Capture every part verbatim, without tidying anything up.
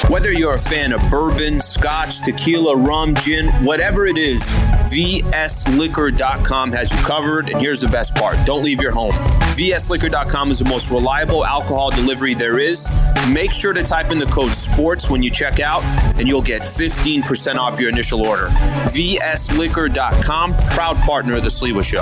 Whether you're a fan of bourbon, scotch, tequila, rum, gin, whatever it is, V S liquor dot com has you covered. And here's the best part. Don't leave your home. V S liquor dot com is the most reliable alcohol delivery there is. Make sure to type in the code SPORTS when you check out, and you'll get fifteen percent off your initial order. V S liquor dot com, proud partner of the Sliwa Show.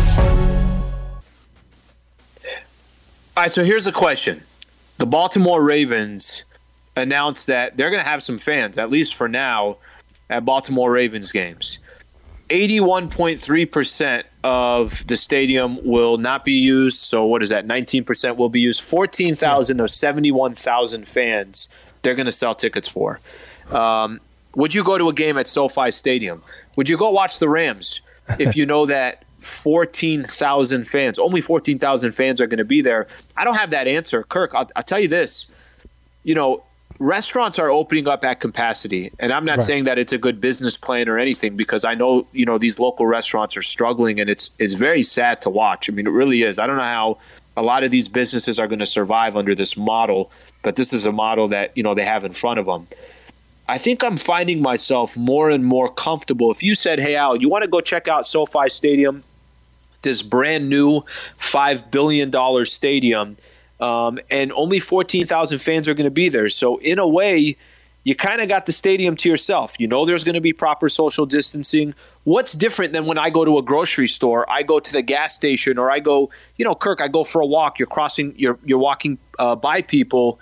All right, so here's the question. The Baltimore Ravens announced that they're going to have some fans, at least for now, at Baltimore Ravens games. eighty-one point three percent of the stadium will not be used. So what is that? nineteen percent will be used. fourteen thousand of seventy-one thousand fans they're going to sell tickets for. Um, would you go to a game at SoFi Stadium? Would you go watch the Rams if you know that fourteen thousand fans, only fourteen thousand fans are going to be there? I don't have that answer. Kirk, I'll, I'll tell you this. You know, restaurants are opening up at capacity, and I'm not right. saying that it's a good business plan or anything, because I know, you know, these local restaurants are struggling, and it's it's very sad to watch. I mean, it really is. I don't know how a lot of these businesses are going to survive under this model, but this is a model that, you know, they have in front of them. I think I'm finding myself more and more comfortable. If you said, hey, Al, you want to go check out SoFi Stadium, this brand new five billion dollars stadium, Um, and only fourteen thousand fans are going to be there. So in a way, you kind of got the stadium to yourself. You know there's going to be proper social distancing. What's different than when I go to a grocery store, I go to the gas station, or I go, you know, Kirk, I go for a walk. You're crossing, you're you're walking uh, by people.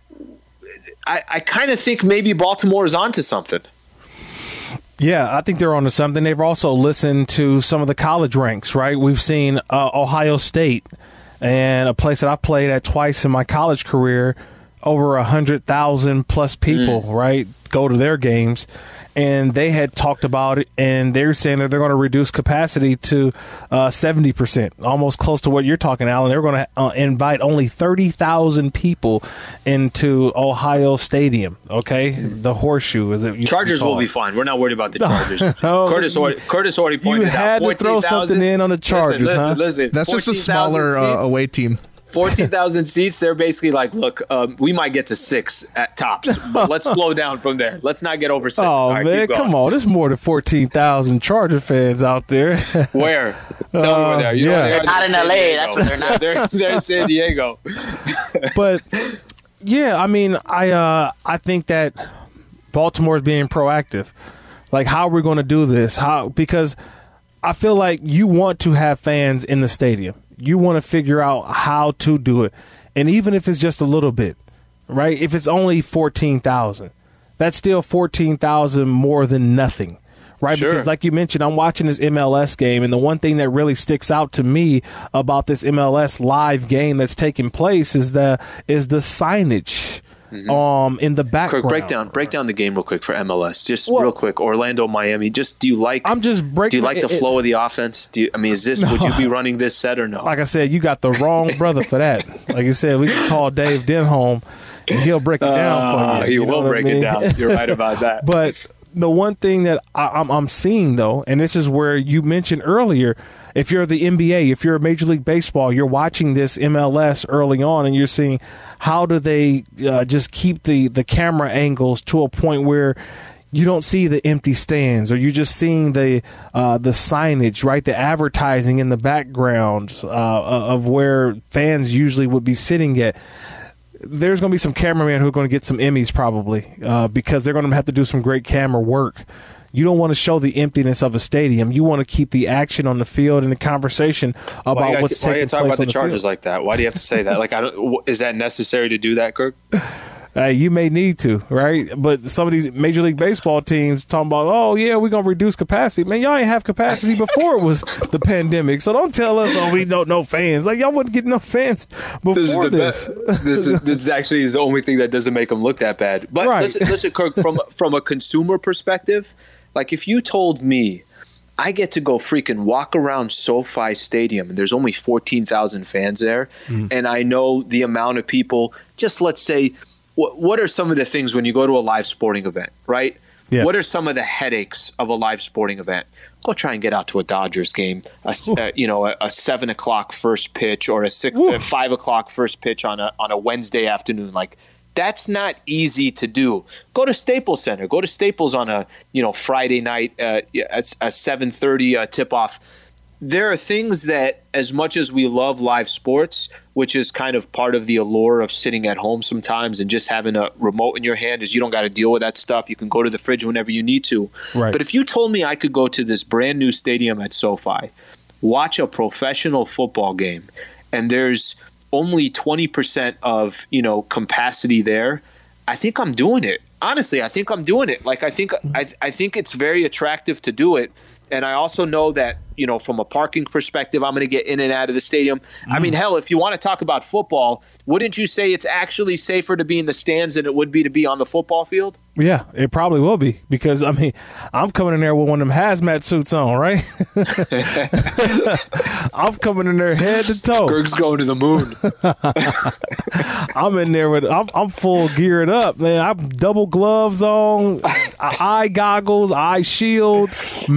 I, I kind of think maybe Baltimore is onto something. Yeah, I think they're onto something. They've also listened to some of the college ranks, right? We've seen uh, Ohio State, and a place that I played at twice in my college career, over one hundred thousand plus people, mm. right, go to their games. And they had talked about it, and they're saying that they're going to reduce capacity to uh, seventy percent, almost close to what you're talking, Alan. They're going to uh, invite only thirty thousand people into Ohio Stadium, okay? The Horseshoe. Is it? Chargers will be fine. We're not worried about the Chargers. oh, Curtis, already, Curtis already pointed out. You had out, to throw something in on the Chargers, listen, huh? Listen, listen. That's just a smaller uh, away team. fourteen thousand seats, they're basically like, look, um, we might get to six at tops, but let's slow down from there. Let's not get over six. Oh, right, man, come on. There's more than fourteen thousand Charger fans out there. Where? Tell uh, me where they are. You yeah. know where they they're are. not in L A. That's where they're not. they're, they're in San Diego. But, yeah, I mean, I uh, I think that Baltimore is being proactive. Like, how are we going to do this? How? Because I feel like you want to have fans in the stadium. You want to figure out how to do it. And even if it's just a little bit, right? If it's only fourteen thousand, that's still fourteen thousand more than nothing, right? Sure. Because like you mentioned, I'm watching this M L S game, and the one thing that really sticks out to me about this M L S live game that's taking place is the is the signage. Mm-hmm. Um, in the background. Kirk, break down, break down the game real quick for M L S, just well, real quick. Orlando, Miami. Just do you like? I'm just breaking. Do you like the it, flow of the offense? Do you, I mean, is this? No. Would you be running this set or no? Like I said, you got the wrong brother for that. Like you said, we can call Dave Denholm, and he'll break it down uh, for you. He you know will break I mean? it down. You're right about that. But the one thing that I, I'm, I'm seeing though, and this is where you mentioned earlier. If you're the N B A, if you're a Major League Baseball, you're watching this M L S early on, and you're seeing how do they uh, just keep the, the camera angles to a point where you don't see the empty stands, or you're just seeing the uh, the signage, right, the advertising in the background uh, of where fans usually would be sitting at. There's going to be some cameramen who are going to get some Emmys probably uh, because they're going to have to do some great camera work. You don't want to show the emptiness of a stadium. You want to keep the action on the field and the conversation about why what's gotta, taking place on the field. Why are you talking about the Chargers like that? Why do you have to say that? Like, I don't. Is that necessary to do that, Kirk? Uh, you may need to, right? But some of these Major League Baseball teams talking about, oh, yeah, we're going to reduce capacity. Man, y'all ain't have capacity before it was the pandemic. So don't tell us, oh, we don't know fans. Like, y'all wouldn't get no fans before this. Is the this. Be- this, is, this is actually is the only thing that doesn't make them look that bad. But right. listen, listen, Kirk, from, from a consumer perspective, like if you told me I get to go freaking walk around SoFi Stadium and there's only fourteen thousand fans there, mm. and I know the amount of people, just let's say, what, what are some of the things when you go to a live sporting event, right? Yes. What are some of the headaches of a live sporting event? Go try and get out to a Dodgers game, a, uh, you know, a, a seven o'clock first pitch or a six, a five o'clock first pitch on a on a Wednesday afternoon. Like, That's not easy to do. Go to Staples Center. Go to Staples on a you know Friday night, uh, a seven thirty uh, tip-off. There are things that, as much as we love live sports, which is kind of part of the allure of sitting at home sometimes and just having a remote in your hand, is you don't got to deal with that stuff. You can go to the fridge whenever you need to. Right. But if you told me I could go to this brand new stadium at SoFi, watch a professional football game, and there's only twenty percent of, you know, capacity there, I think I'm doing it. Honestly, I think I'm doing it. Like, I think I, I think it's very attractive to do it. And I also know that, you know, from a parking perspective, I'm going to get in and out of the stadium. Mm. I mean, hell, if you want to talk about football, wouldn't you say it's actually safer to be in the stands than it would be to be on the football field? Yeah, it probably will be, because, I mean, I'm coming in there with one of them hazmat suits on, right? I'm coming in there head to toe. Kirk's going to the moon. I'm in there with, I'm, I'm full geared up, man. I'm double gloves on, eye goggles, eye shield,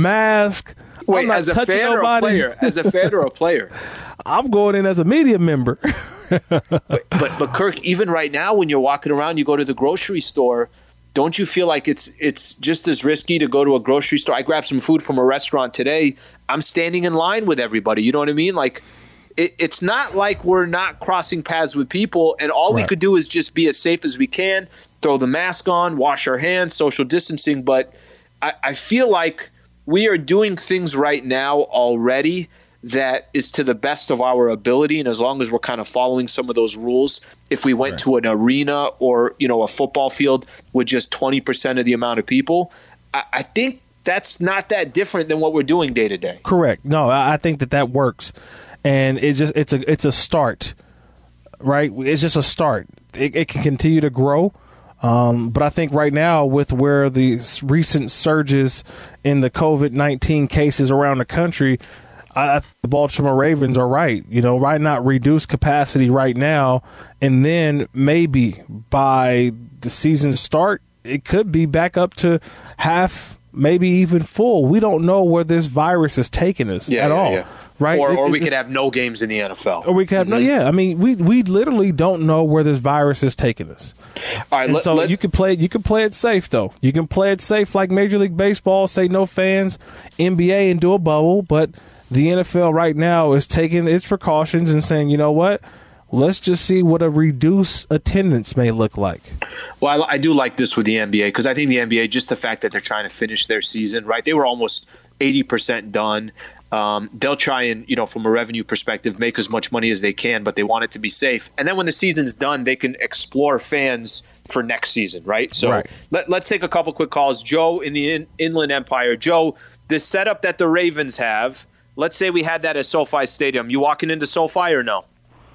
mask. Wait, as a fan nobody. or a player? As a fan or a player? I'm going in as a media member. but, but, but Kirk, even right now, when you're walking around, you go to the grocery store, don't you feel like it's it's just as risky to go to a grocery store? I grabbed some food from a restaurant today. I'm standing in line with everybody. You know what I mean? Like, it, it's not like we're not crossing paths with people, and all right. we could do is just be as safe as we can, throw the mask on, wash our hands, social distancing. But I, I feel like we are doing things right now already that is to the best of our ability, and as long as we're kind of following some of those rules, if we went right. to an arena or, you know, a football field with just twenty percent of the amount of people, I, I think that's not that different than what we're doing day to day. Correct. No, I think that that works, and it's just it's a it's a start, right? It's just a start. It, it can continue to grow. Um, but I think right now, with where the recent surges in the COVID nineteen cases around the country, I, I think the Baltimore Ravens are right. You know, why not reduce capacity right now, and then maybe by the season start, it could be back up to half, maybe even full. We don't know where this virus is taking us yeah, at yeah, all. Yeah. Right? Or, it, or we it, could have no games in the N F L. Or we could have mm-hmm. no, yeah. I mean, we we literally don't know where this virus is taking us. All right, let, so let, you can play you can play it safe though. You can play it safe like Major League Baseball, say no fans, N B A, and do a bubble. But the N F L right now is taking its precautions and saying, you know what? Let's just see what a reduced attendance may look like. Well, I, I do like this with the N B A, because I think the N B A, just the fact that they're trying to finish their season, right? They were almost eighty percent done. Um, they'll try and, you know, from a revenue perspective, make as much money as they can, but they want it to be safe. And then when the season's done, they can explore fans for next season, right? So right. Let, let's take a couple quick calls. Joe in the in, Inland Empire. Joe, this setup that the Ravens have, let's say we had that at SoFi Stadium. You walking into SoFi or no?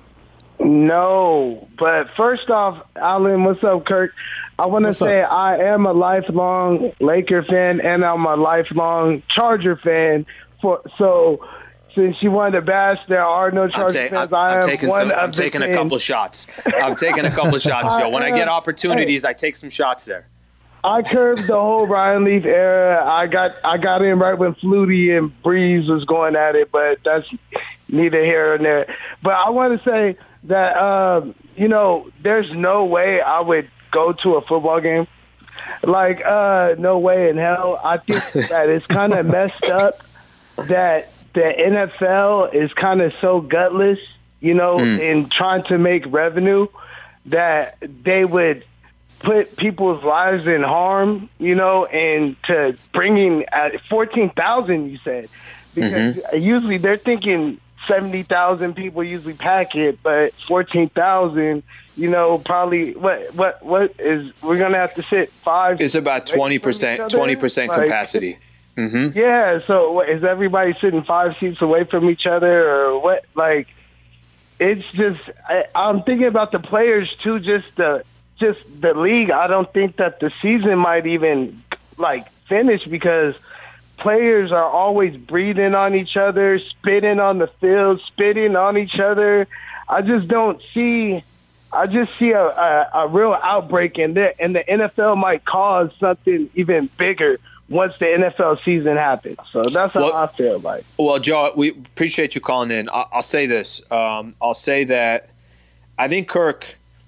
No, but first off, Alan, what's up, Kirk? I want to say up? I am a lifelong Laker fan, and I'm a lifelong Charger fan. For so, since you wanted to bash, there are no Charger ta- fans. I I'm am taking one some, of I'm the taking ten. a couple shots. I'm taking a couple shots, Joe. When I get opportunities, I take some shots there. I curbed the whole Ryan Leaf era. I got I got in right when Flutie and Breeze was going at it, but that's neither here nor there. But I want to say that um, you know, there's no way I would go to a football game. Like, uh, no way in hell. I think that it's kind of messed up that the N F L is kind of so gutless, you know, mm. in trying to make revenue, that they would put people's lives in harm, you know, and to bringing at fourteen thousand, you said, because mm-hmm. usually they're thinking seventy thousand people usually pack it, but fourteen thousand, you know, probably what, what, what is, we're going to have to sit five. It's about twenty percent, twenty percent like, capacity. Mm-hmm. Yeah. So what, is everybody sitting five seats away from each other or what? Like, it's just, I, I'm thinking about the players too, just the, just the league. I don't think that the season might even like finish, because players are always breathing on each other, spitting on the field, spitting on each other. I just don't see, I just see a, a, a real outbreak in there, and the N F L might cause something even bigger once the N F L season happens. So that's how well, I feel like. Well, Joe, we appreciate you calling in. I'll, I'll say this. Um, I'll say that I think, Kirk,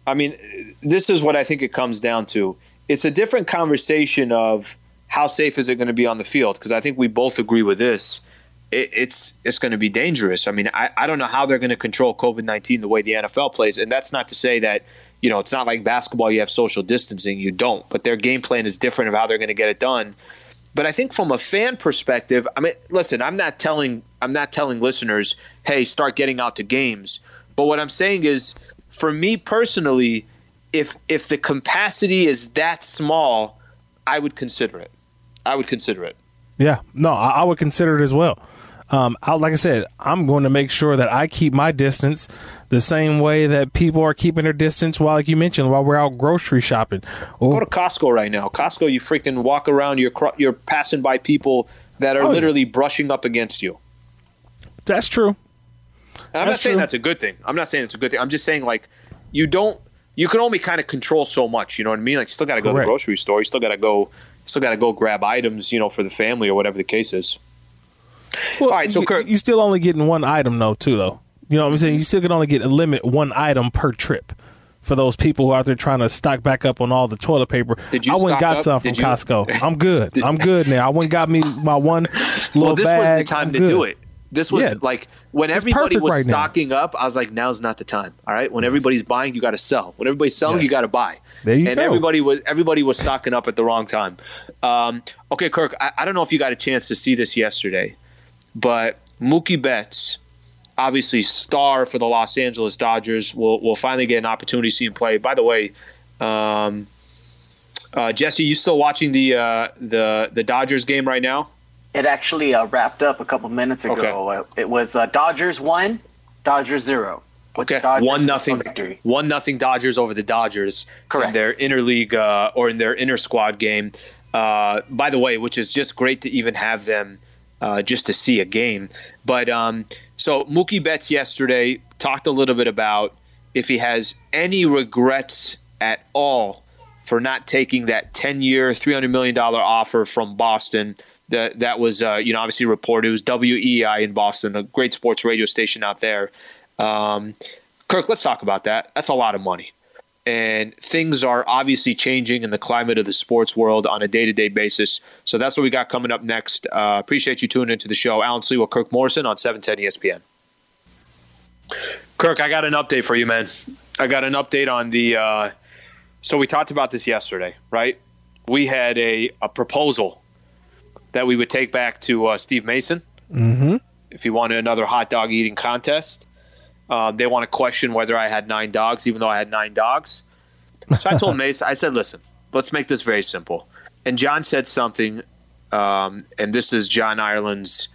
I mean, this is what I think it comes down to. It's a different conversation of how safe is it going to be on the field, because I think we both agree with this. It, it's it's going to be dangerous. I mean, I, I don't know how they're going to control COVID nineteen the way the N F L plays, and that's not to say that, you know, it's not like basketball, you have social distancing, you don't. But their game plan is different of how they're going to get it done. But I think from a fan perspective, I mean, listen, I'm not telling I'm not telling listeners, hey, start getting out to games. But what I'm saying is, for me personally, if if the capacity is that small, I would consider it. I would consider it. Yeah, no, I, I would consider it as well. Um, I, like I said, I'm going to make sure that I keep my distance the same way that people are keeping their distance, while, like you mentioned, while we're out grocery shopping. Or, Go to Costco right now. Costco, you freaking walk around, you're you're passing by people that are oh, literally yeah. brushing up against you. That's true. And I'm that's not saying true. That's a good thing. I'm not saying it's a good thing. I'm just saying, like, you don't, you can only kind of control so much. You know what I mean? Like, you still got to go Correct. to the grocery store. You still got to go, still got to go grab items, you know, for the family or whatever the case is. Well, all right, so Kirk, you're still only getting one item, though, too, though. You know what I'm saying? You still can only get a limit one item per trip for those people who are out there trying to stock back up on all the toilet paper. Did you I went and got up? some from Did you? Costco. I'm good. Did, I'm good now. I went and got me my one little Well, this bag. was the time I'm to good. do it. This was yeah. like when it's everybody was right stocking now. up, I was like, now's not the time. All right. When everybody's buying, you got to sell. When everybody's selling, yes. you got to buy. There you and go. everybody was everybody was stocking up at the wrong time. Um, okay, Kirk, I, I don't know if you got a chance to see this yesterday, but Mookie Betts, obviously star for the Los Angeles Dodgers, will will finally get an opportunity to see him play. By the way, um, uh, Jesse, you still watching the uh, the the Dodgers game right now? It actually uh, wrapped up a couple minutes ago. Okay. It was uh, Dodgers one, Dodgers zero. Okay, one nothing, one nothing Dodgers over the Dodgers. Correct. In their interleague uh, or in their inter squad game. Uh, by the way, which is just great to even have them uh, just to see a game. But um, so Mookie Betts yesterday talked a little bit about if he has any regrets at all for not taking that ten-year, three hundred million dollars offer from Boston. That that was, uh, you know, obviously reported. It was W E I in Boston, a great sports radio station out there. Um, Kirk, let's talk about that. That's a lot of money. And things are obviously changing in the climate of the sports world on a day-to-day basis. So that's what we got coming up next. Uh, appreciate you tuning into the show. Alan Slee with Kirk Morrison on seven ten E S P N. Kirk, I got an update for you, man. I got an update on the uh, – so we talked about this yesterday, right? We had a, a proposal that we would take back to uh, Steve Mason mm-hmm. if he wanted another hot dog eating contest. Uh, they want to question whether I had nine dogs, even though I had nine dogs. So I told Mason, I said, listen, let's make this very simple. And John said something, um, and this is John Ireland's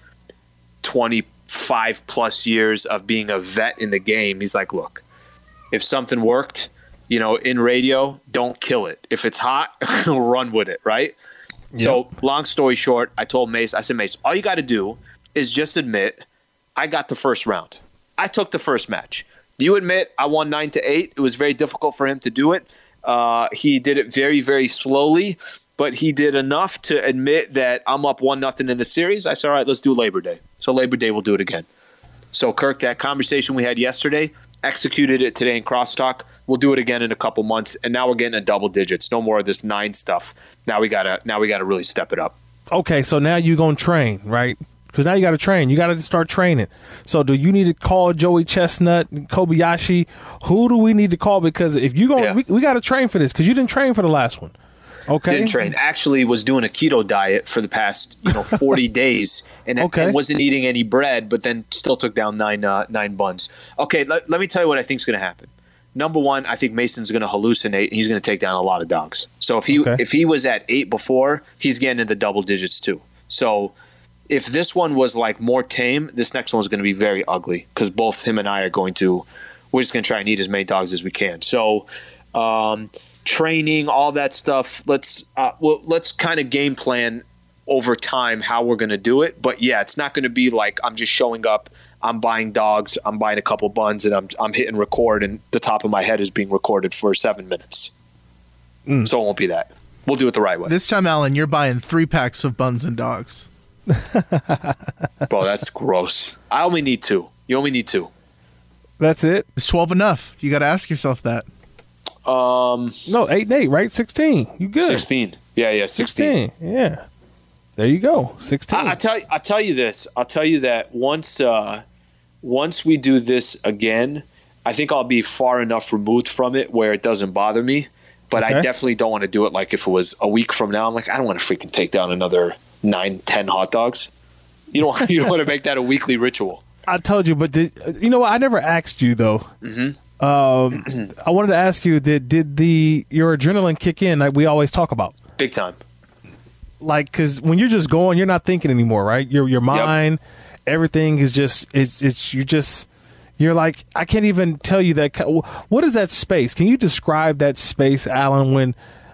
twenty-five plus years of being a vet in the game. He's like, look, if something worked, you know, in radio, don't kill it. If it's hot, run with it, right? Yep. So long story short, I told Mace, I said, Mace, all you got to do is just admit I got the first round. I took the first match. You admit I won nine to eight. It was very difficult for him to do it. Uh, he did it very, very slowly, but he did enough to admit that I'm up one nothing in the series. I said, all right, let's do Labor Day. So Labor Day, we'll do it again. So Kirk, that conversation we had yesterday, executed it today in crosstalk. We'll do it again in a couple months, and now we're getting to double digits. No more of this nine stuff. Now we gotta, now we gotta really step it up. Okay, so now you're gonna train, right? Because now you got to train. You got to start training. So do you need to call Joey Chestnut, Kobayashi? Who do we need to call? Because if you're going, yeah. we, we got to train for this because you didn't train for the last one. Okay. Didn't train. Actually was doing a keto diet for the past, you know, forty days and, okay. and wasn't eating any bread, but then still took down nine uh, nine buns. Okay, let, let me tell you what I think is going to happen. Number one, I think Mason's going to hallucinate. He's going to take down a lot of dogs. So if he okay. if he was at eight before, he's getting into double digits too. So if this one was like more tame, this next one is going to be very ugly because both him and I are going to, we're just going to try and eat as many dogs as we can. So um, training, all that stuff, let's uh, well, let's kind of game plan over time how we're going to do it. But yeah, it's not going to be like I'm just showing up, I'm buying dogs, I'm buying a couple buns, and I'm I'm hitting record, and the top of my head is being recorded for seven minutes. Mm. So it won't be that. We'll do it the right way. This time, Alan, you're buying three packs of buns and dogs. Bro, that's gross. I only need two. You only need two. That's it? Is twelve enough? You got to ask yourself that. Um, no, eight and eight, right? Sixteen. You good? Sixteen. Yeah, yeah, sixteen. sixteen. Yeah. There you go. Sixteen. I, I tell you, I tell you this. I'll tell you that once, uh, once we do this again, I think I'll be far enough removed from it where it doesn't bother me. But okay. I definitely don't want to do it like if it was a week from now. I'm like, I don't want to freaking take down another nine, ten hot dogs. You don't. You don't want to make that a weekly ritual. I told you, but did, you know what? I never asked you though. Mm-hmm. Um, I wanted to ask you: Did did the your adrenaline kick in like we always talk about? Big time. Like, because when you're just going, you're not thinking anymore, right? Your your mind, yep. everything is just it's it's you just you're like I can't even tell you that. What is that space? Can you describe that space, Alan? When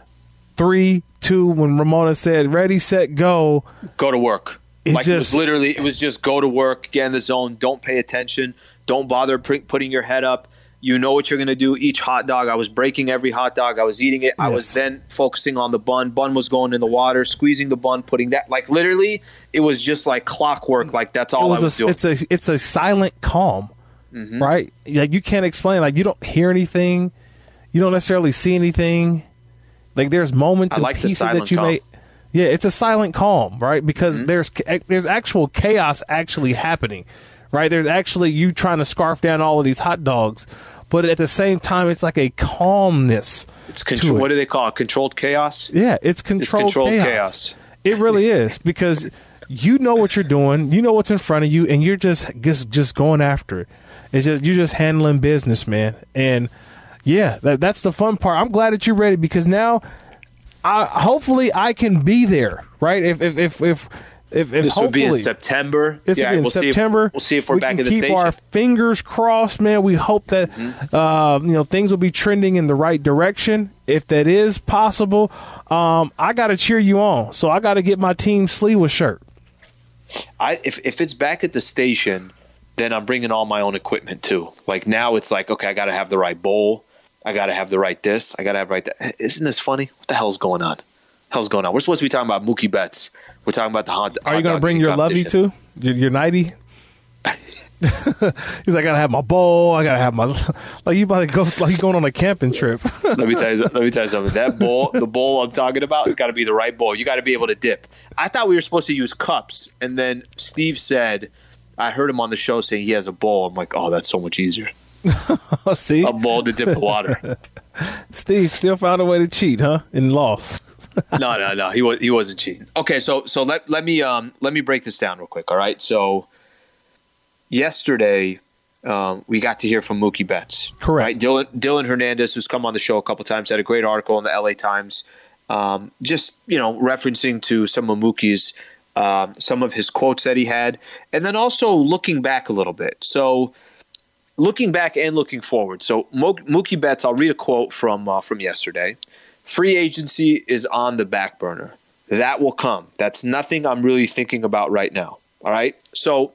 three, two, when Ramona said ready, set, go, go to work. It like just, it was literally, it was just go to work, get in the zone, don't pay attention, don't bother p- putting your head up. You know what you're going to do. Each hot dog, I was breaking every hot dog. I was eating it. Yes. I was then focusing on the bun. Bun was going in the water, squeezing the bun, putting that. Like literally, it was just like clockwork. Like that's all was I was a, doing. It's a it's a silent calm, mm-hmm. right? Like you can't explain. Like you don't hear anything. You don't necessarily see anything. Like there's moments I and like pieces the silent that you calm. may. Yeah, it's a silent calm, right? Because mm-hmm. there's there's actual chaos actually happening, right? There's actually you trying to scarf down all of these hot dogs, but at the same time, it's like a calmness. It's control. It. What do they call it? Controlled chaos? Yeah, it's controlled, it's controlled chaos. chaos. It really is because you know what you're doing, you know what's in front of you, and you're just just just going after it. It's just you're just handling business, man. And yeah, that, that's the fun part. I'm glad that you're ready because now. I, hopefully, I can be there, right? If if if if if, if this would be in September. This yeah, would be in we'll September. See if, we'll see if we're we back can in the keep station. Our fingers crossed, man. We hope that mm-hmm. uh, you know things will be trending in the right direction. If that is possible, um, I got to cheer you on. So I got to get my team sleeveless shirt. I if if it's back at the station, then I'm bringing all my own equipment too. Like now, it's like okay, I got to have the right bowl. I got to have the right this. I got to have right that. Isn't this funny? What the hell's going on? Hell's going on? We're supposed to be talking about Mookie Betts. We're talking about the hot. Are you going to bring your lovey too? Your, your nighty? He's like, I gotta have my bowl. I gotta have my like. You about to go like you going on a camping trip. let me tell you. Let me tell you something. That bowl, the bowl I'm talking about, has got to be the right bowl. You got to be able to dip. I thought we were supposed to use cups, and then Steve said, I heard him on the show saying he has a bowl. I'm like, oh, that's so much easier. See, a bowl to dip the water. Steve still found a way to cheat, huh? And lost. no, no, no. He was he wasn't cheating. Okay, so so let let me um let me break this down real quick. All right. So yesterday, um, we got to hear from Mookie Betts. Correct. Right? Dylan Dylan Hernandez, who's come on the show a couple times, had a great article in the L A Times, um, just you know referencing to some of Mookie's uh, some of his quotes that he had, and then also looking back a little bit. So. Looking back and looking forward. So Mookie Betts, I'll read a quote from uh, from yesterday. Free agency is on the back burner. That will come. That's nothing I'm really thinking about right now. All right? So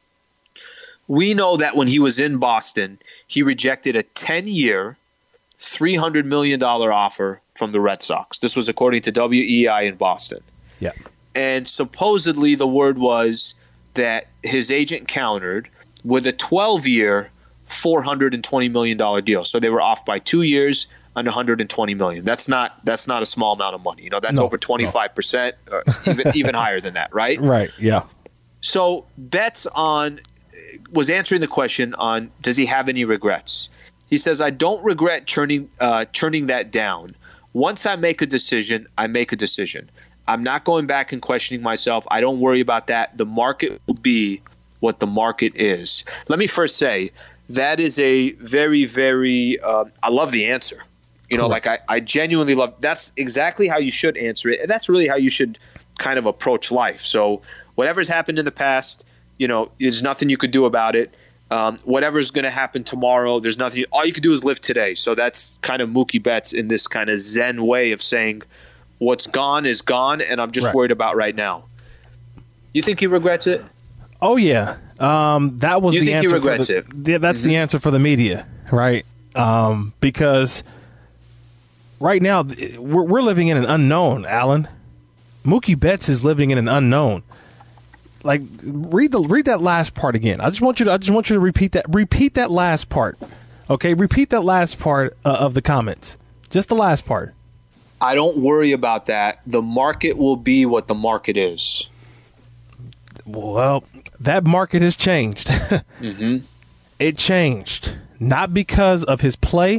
we know that when he was in Boston, he rejected a ten-year, three hundred million dollars offer from the Red Sox. This was according to W E I in Boston. Yeah. And supposedly the word was that his agent countered with a twelve-year, four hundred twenty million dollars deal. So they were off by two years and one hundred twenty million dollars. That's not that's not a small amount of money. You know, that's no, over twenty-five percent, no. or even even higher than that, right? Right, yeah. So Betts on was answering the question on does he have any regrets? He says, I don't regret turning uh, turning that down. Once I make a decision, I make a decision. I'm not going back and questioning myself. I don't worry about that. The market will be what the market is. Let me first say, that is a very, very, uh, I love the answer. You know, Correct. like I, I genuinely love, that's exactly how you should answer it. And that's really how you should kind of approach life. So whatever's happened in the past, you know, there's nothing you could do about it. Um, whatever's going to happen tomorrow, there's nothing, all you can do is live today. So that's kind of Mookie Betts in this kind of Zen way of saying what's gone is gone. And I'm just right. worried about right now. You think he regrets it? Oh, yeah. Um, that was you the think answer. He regrets for the, it? Yeah, that's mm-hmm. the answer for the media, right? Um, because right now we're, we're living in an unknown, Alan. Mookie Betts is living in an unknown. Like read the read that last part again. I just want you to I just want you to repeat that repeat that last part. Okay, repeat that last part uh, of the comments. Just the last part. I don't worry about that. The market will be what the market is. Well, that market has changed. mm-hmm. It changed. Not because of his play,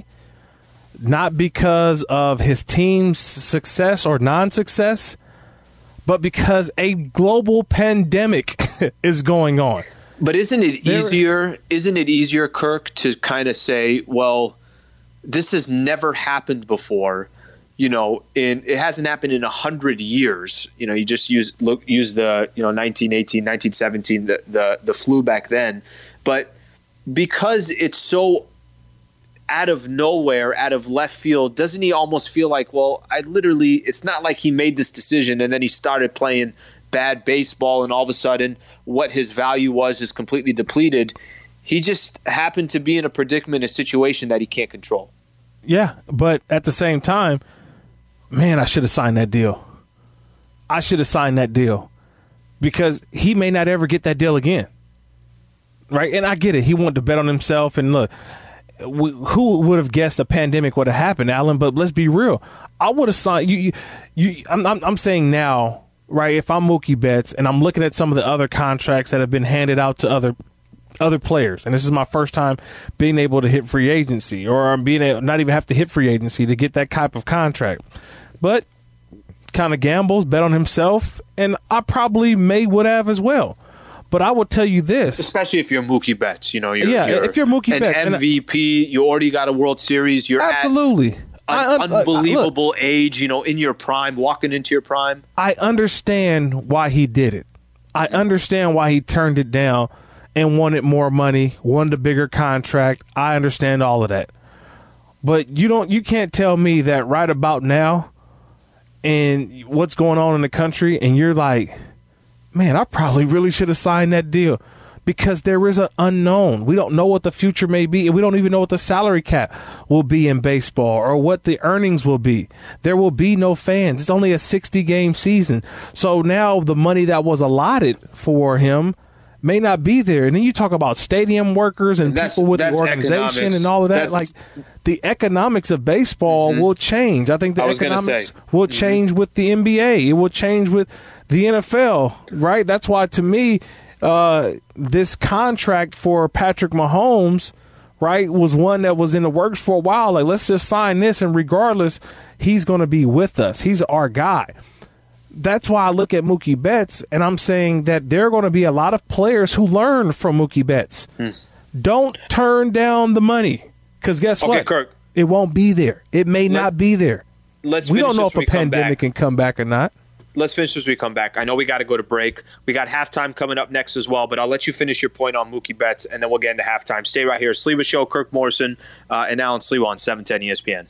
not because of his team's success or non-success, but because a global pandemic is going on. But isn't it There- easier, isn't it easier, Kirk, to kind of say, well, this has never happened before. You know, in it hasn't happened in a hundred years. You know, you just use look use the you know nineteen eighteen, nineteen seventeen, the, the the flu back then, but because it's so out of nowhere, out of left field, doesn't he almost feel like, well, I literally, it's not like he made this decision and then he started playing bad baseball and all of a sudden what his value was is completely depleted. He just happened to be in a predicament, a situation that he can't control. Yeah, but at the same time, man, I should have signed that deal. I should have signed that deal because he may not ever get that deal again. Right? And I get it. He wanted to bet on himself. And look, we, who would have guessed a pandemic would have happened, Alan? But let's be real. I would have signed you. You, you I'm, I'm, I'm saying now, right? If I'm Mookie Betts and I'm looking at some of the other contracts that have been handed out to other other players, and this is my first time being able to hit free agency, or I'm being able, not even have to hit free agency to get that type of contract, but kind of gambles, bet on himself, and I probably may would have as well. But I will tell you this, especially if you're Mookie Betts, you know, you're, yeah, you're if you're Mookie an Betts, M V P, you already got a World Series, you're absolutely at I, an uh, unbelievable look, age, you know, in your prime, walking into your prime. I understand why he did it. I understand why he turned it down and wanted more money, wanted a bigger contract. I understand all of that. But you don't, you can't tell me that right about now and what's going on in the country, and you're like, man, I probably really should have signed that deal, because there is an unknown. We don't know what the future may be, and we don't even know what the salary cap will be in baseball or what the earnings will be. There will be no fans. It's only a sixty-game season. So now the money that was allotted for him may not be there. And then you talk about stadium workers and That's- people with the that's organization economics. and all of that. That's- Like, the economics of baseball will change. I think the I was gonna economics say. will change with the N B A. It will change with the N F L, right? That's why, to me, uh, this contract for Patrick Mahomes, right, was one that was in the works for a while. Like, let's just sign this, and regardless, he's going to be with us. He's our guy. That's why I look at Mookie Betts, and I'm saying that there are going to be a lot of players who learn from Mookie Betts. Hmm. Don't turn down the money, because guess Okay, what? Kirk. It won't be there. It may Let- not be there. Let's We finish don't know this if when a we come pandemic back. can come back or not. Let's finish as we come back. I know we got to go to break. We got halftime coming up next as well, but I'll let you finish your point on Mookie Betts, and then we'll get into halftime. Stay right here. Sleva Show, Kirk Morrison, uh, and Alan Sleva on seven ten E S P N.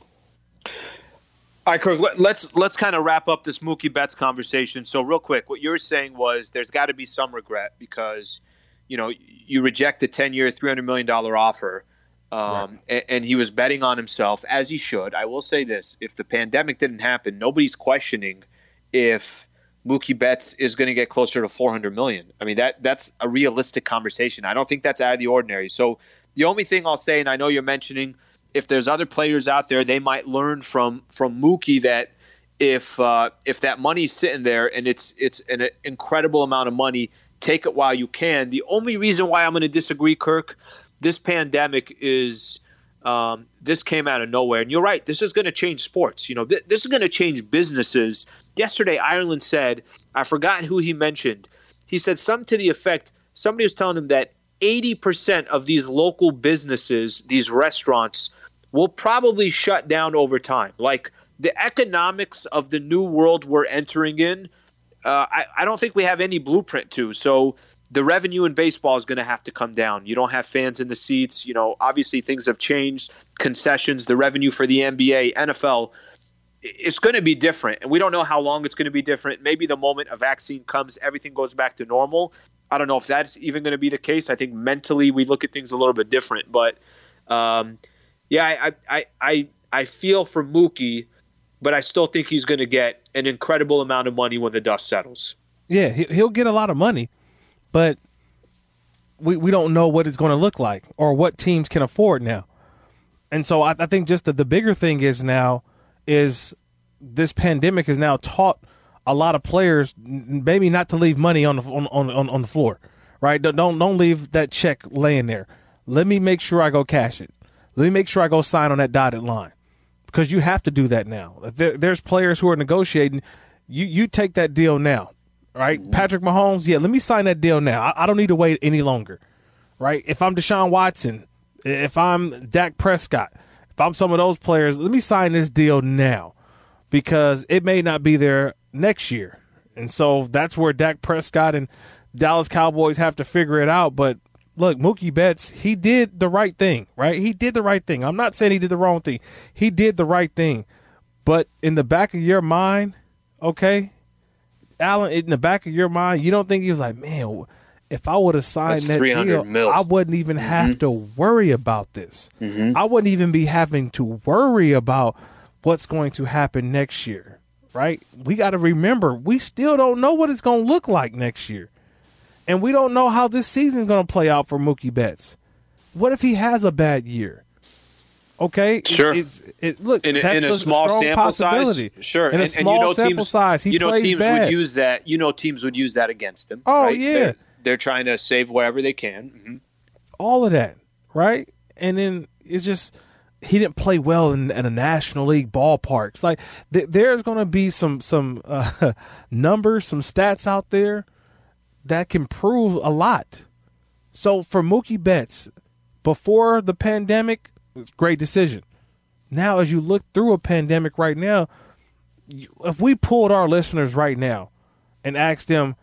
All right, Kirk, let, let's let's kind of wrap up this Mookie Betts conversation. So real quick, what you were saying was there's got to be some regret because, you know, you reject the ten-year, three hundred million dollars offer, um, Right. and, and he was betting on himself, as he should. I will say this. If the pandemic didn't happen, nobody's questioning if Mookie Betts is going to get closer to four hundred million dollars. I mean, that that's a realistic conversation. I don't think that's out of the ordinary. So the only thing I'll say, and I know you're mentioning, if there's other players out there, they might learn from from Mookie that if uh, if that money's sitting there and it's it's an incredible amount of money, take it while you can. The only reason why I'm going to disagree, Kirk, this pandemic is um, this came out of nowhere, and you're right. This is going to change sports. You know, th- this is going to change businesses. Yesterday, Ireland said, I've forgotten who he mentioned. He said something to the effect. Somebody was telling him that eighty percent of these local businesses, these restaurants, will probably shut down over time. Like the economics of the new world we're entering in, uh, I, I don't think we have any blueprint to. So the revenue in baseball is going to have to come down. You don't have fans in the seats. You know, obviously things have changed. Concessions, the revenue for the N B A, N F L, it's going to be different. And we don't know how long it's going to be different. Maybe the moment a vaccine comes, everything goes back to normal. I don't know if that's even going to be the case. I think mentally we look at things a little bit different. But, um, yeah, I, I I I feel for Mookie, but I still think he's going to get an incredible amount of money when the dust settles. Yeah, he- he'll get a lot of money, but we we don't know what it's going to look like or what teams can afford now. And so I, I think just that the bigger thing is now is this pandemic has now taught a lot of players maybe not to leave money on the on on, on the floor, right? Don't don't leave that check laying there. Let me make sure I go cash it. Let me make sure I go sign on that dotted line, because you have to do that now. If there, there's players who are negotiating, you you take that deal now, right? Mm-hmm. Patrick Mahomes, yeah, let me sign that deal now. I, I don't need to wait any longer, right? If I'm Deshaun Watson, if I'm Dak Prescott, if I'm some of those players, let me sign this deal now, because it may not be there next year. And so that's where Dak Prescott and Dallas Cowboys have to figure it out. But look, Mookie Betts, he did the right thing, right? He did the right thing. I'm not saying he did the wrong thing. He did the right thing. But in the back of your mind, okay, Alan, in the back of your mind, you don't think he was like, man, if I would have signed That's that deal, mil. I wouldn't even mm-hmm. have to worry about this. Mm-hmm. I wouldn't even be having to worry about what's going to happen next year, right? We got to remember, we still don't know what it's going to look like next year. And we don't know how this season is going to play out for Mookie Betts. What if he has a bad year? Okay, sure. It's, it's, it, look, in a, that's in a, a small sample size, sure. In a and, small and you know sample teams, size, he you know plays teams bad. would use that. You know teams would use that against him. Oh right? yeah, they're, they're trying to save wherever they can. Mm-hmm. All of that, right? And then it's just he didn't play well in, in a National League ballpark. It's like th- there's going to be some some uh, numbers, some stats out there that can prove a lot. So for Mookie Betts, before the pandemic, it was a great decision. Now, as you look through a pandemic right now, you, if we pulled our listeners right now and asked them,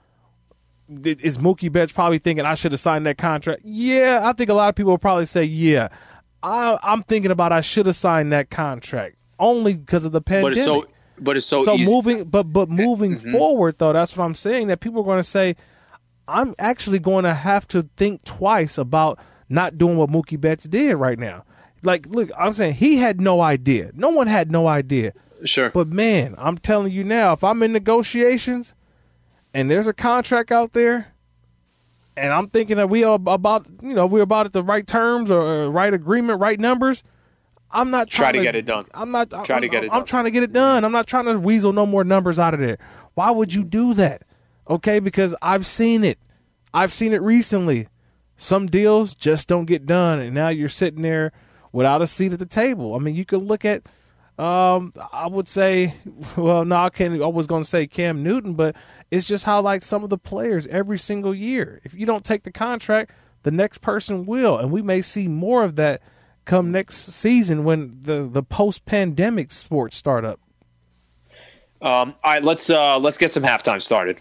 is Mookie Betts probably thinking I should have signed that contract? Yeah, I think a lot of people will probably say, yeah, I, I'm thinking about I should have signed that contract only because of the pandemic. But it's so, but it's so, so easy. moving, but but moving mm-hmm. forward though, that's what I'm saying. That people are going to say, I'm actually going to have to think twice about not doing what Mookie Betts did right now. Like, look, I'm saying he had no idea. No one had no idea. Sure. But, man, I'm telling you now, if I'm in negotiations and there's a contract out there and I'm thinking that we are about, you know, we're about at the right terms or right agreement, right numbers, I'm not trying Try to, to get it done. I'm not Try I'm, to get I'm, it done. I'm trying to get it done. I'm not trying to weasel no more numbers out of there. Why would you do that? Okay, because I've seen it. I've seen it recently. Some deals just don't get done, and now you're sitting there without a seat at the table. I mean, you could look at, um, I would say, well, no, I can't. I was going to say Cam Newton, but it's just how, like, some of the players every single year, if you don't take the contract, the next person will, and we may see more of that come next season when the, the post-pandemic sports start up. Um, all right, let's uh, let's get some halftime started.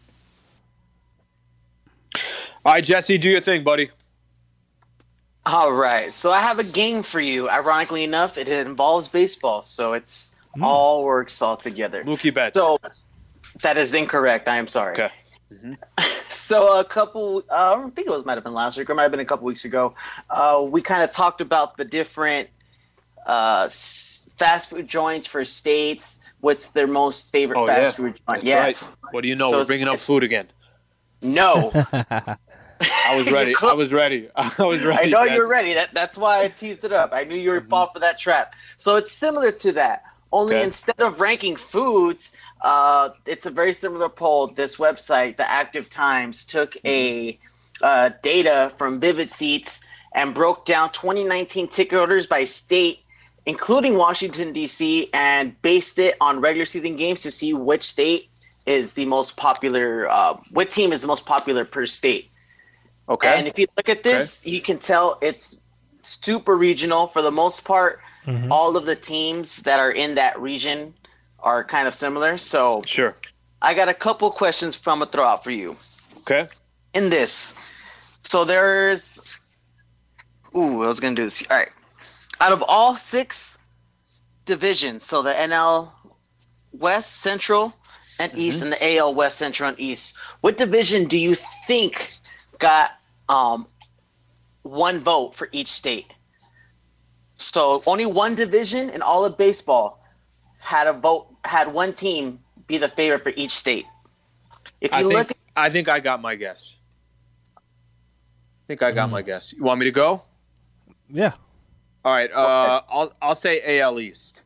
All right, Jesse, do your thing, buddy. All right, so I have a game for you. Ironically enough, it involves baseball, so it's mm. all works all together. Mookie Betts. So that is incorrect. I am sorry. Okay. Mm-hmm. So a couple, uh, I don't think it was might have been last week or might have been a couple weeks ago. Uh, we kind of talked about the different uh, fast food joints for states. What's their most favorite oh, fast yeah. food joint? That's yeah. Right. What do you know? So We're bringing up food again. No. I was ready. I was ready. I was ready. I know that's... you're ready. That, that's why I teased it up. I knew you were mm-hmm. fall for that trap. So it's similar to that. Only okay. instead of ranking foods, uh, it's a very similar poll. This website, the Active Times, took a uh, data from Vivid Seats and broke down twenty nineteen ticket orders by state, including Washington, D C, and based it on regular season games to see which state is the most popular, uh, what team is the most popular per state. Okay. And if you look at this, okay. you can tell it's super regional for the most part. Mm-hmm. All of the teams that are in that region are kind of similar. So sure. I got a couple questions from a throw out for you. Okay. In this. So there's, ooh, I was going to do this. All right. Out of all six divisions, so the N L West, Central, and mm-hmm. East, and the A L West, Central, and East, what division do you think got um, one vote for each state? So only one division in all of baseball had a vote, had one team be the favorite for each state. If you I think, look, at, I think I got my guess. I think I got mm. my guess. You want me to go? Yeah. All right. Uh, I'll I'll say A L East.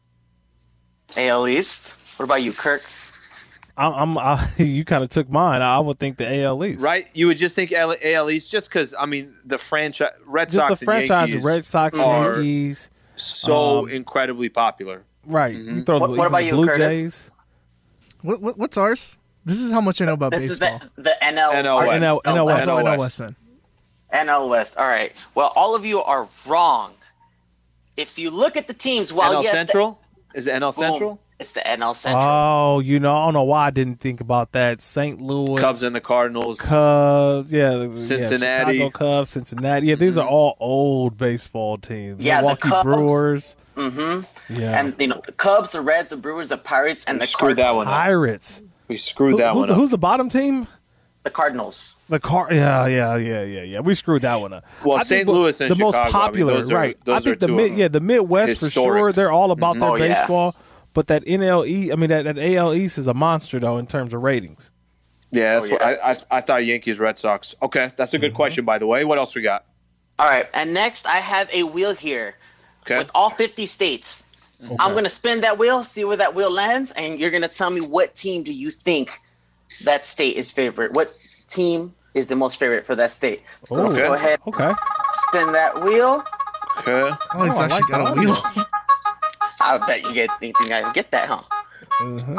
A L East. What about you, Kirk? I'm, I'm I, you kind of took mine. I would think the A L East. Right? You would just think A L East just because, I mean, the franchise, Red Just Sox the franchise, and Yankees Red Sox, are Yankees. so um, incredibly popular. Right. Mm-hmm. You throw What- the, what even about the you, Blue Curtis? Jays. What, what what's ours? This is how much I know about This is baseball. the the N L N L West. N L N L West. Oh, N L N L West. West then. N L West. All right. Well, all of you are wrong. If you look at the teams, well, N L yes, Central? Is it N L the- Central? boom, it's the N L Central. Oh, you know, I don't know why I didn't think about that. Saint Louis, Cubs and the Cardinals. Cubs, yeah, the- Cincinnati. yeah, Chicago Cubs, Cincinnati. Yeah, these are all old baseball teams. Yeah, the Milwaukee Cubs. Brewers. mm-hmm. Yeah, And you know, the Cubs, the Reds, the Brewers, the Pirates, and We the screwed that Cardinals. one up. Pirates. We screwed that Who- one who's, up. who's the bottom team? The Cardinals. The car, yeah, yeah, yeah, yeah, yeah. We screwed that one up. Well, I think Saint the- Louis and the most Chicago, I mean, popular, those are- right? I those think are the two mid, of yeah, the Midwest for historic. sure. They're all about their Oh, yeah. baseball. But that N L E, I mean that, that A L East is a monster though in terms of ratings. Yeah, that's Oh, what yeah. I, I I thought Yankees, Red Sox. Okay, that's a good Mm-hmm. question, by the way. What else we got? All right. And next, I have a wheel here Okay. with all fifty states. I'm going to spin that wheel, see where that wheel lands, and you're going to tell me what team do you think that state is favorite? What team is the most favorite for that state? So let's Okay. go ahead, Okay. spin that wheel. Okay. Oh, he's Oh, I actually like got that. a wheel. I bet you get you think I get that, huh? Mhm.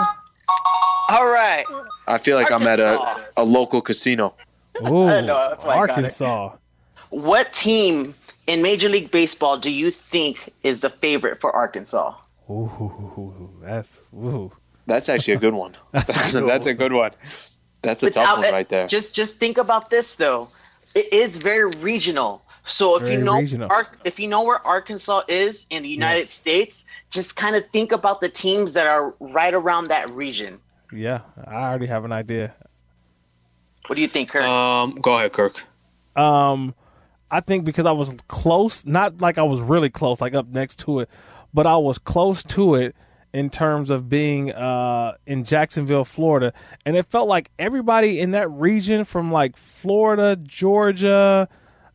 All right. I feel like I'm at a, Arkansas. a local casino. Ooh, I know, that's why I got it. Arkansas. What team in Major League Baseball do you think is the favorite for Arkansas? Ooh, that's ooh. That's actually a good one. That's a good one. That's a tough Without one it- right there. Just just think about this though. It is very regional. So if Very you know regional. Ar- if you know where Arkansas is in the United Yes. States, just kind of think about the teams that are right around that region. Yeah, I already have an idea. What do you think, Kurt? Um, go ahead, Kirk. Um, I think because I was close, not like I was really close, like up next to it, but I was close to it in terms of being uh, in Jacksonville, Florida. And it felt like everybody in that region from like Florida, Georgia,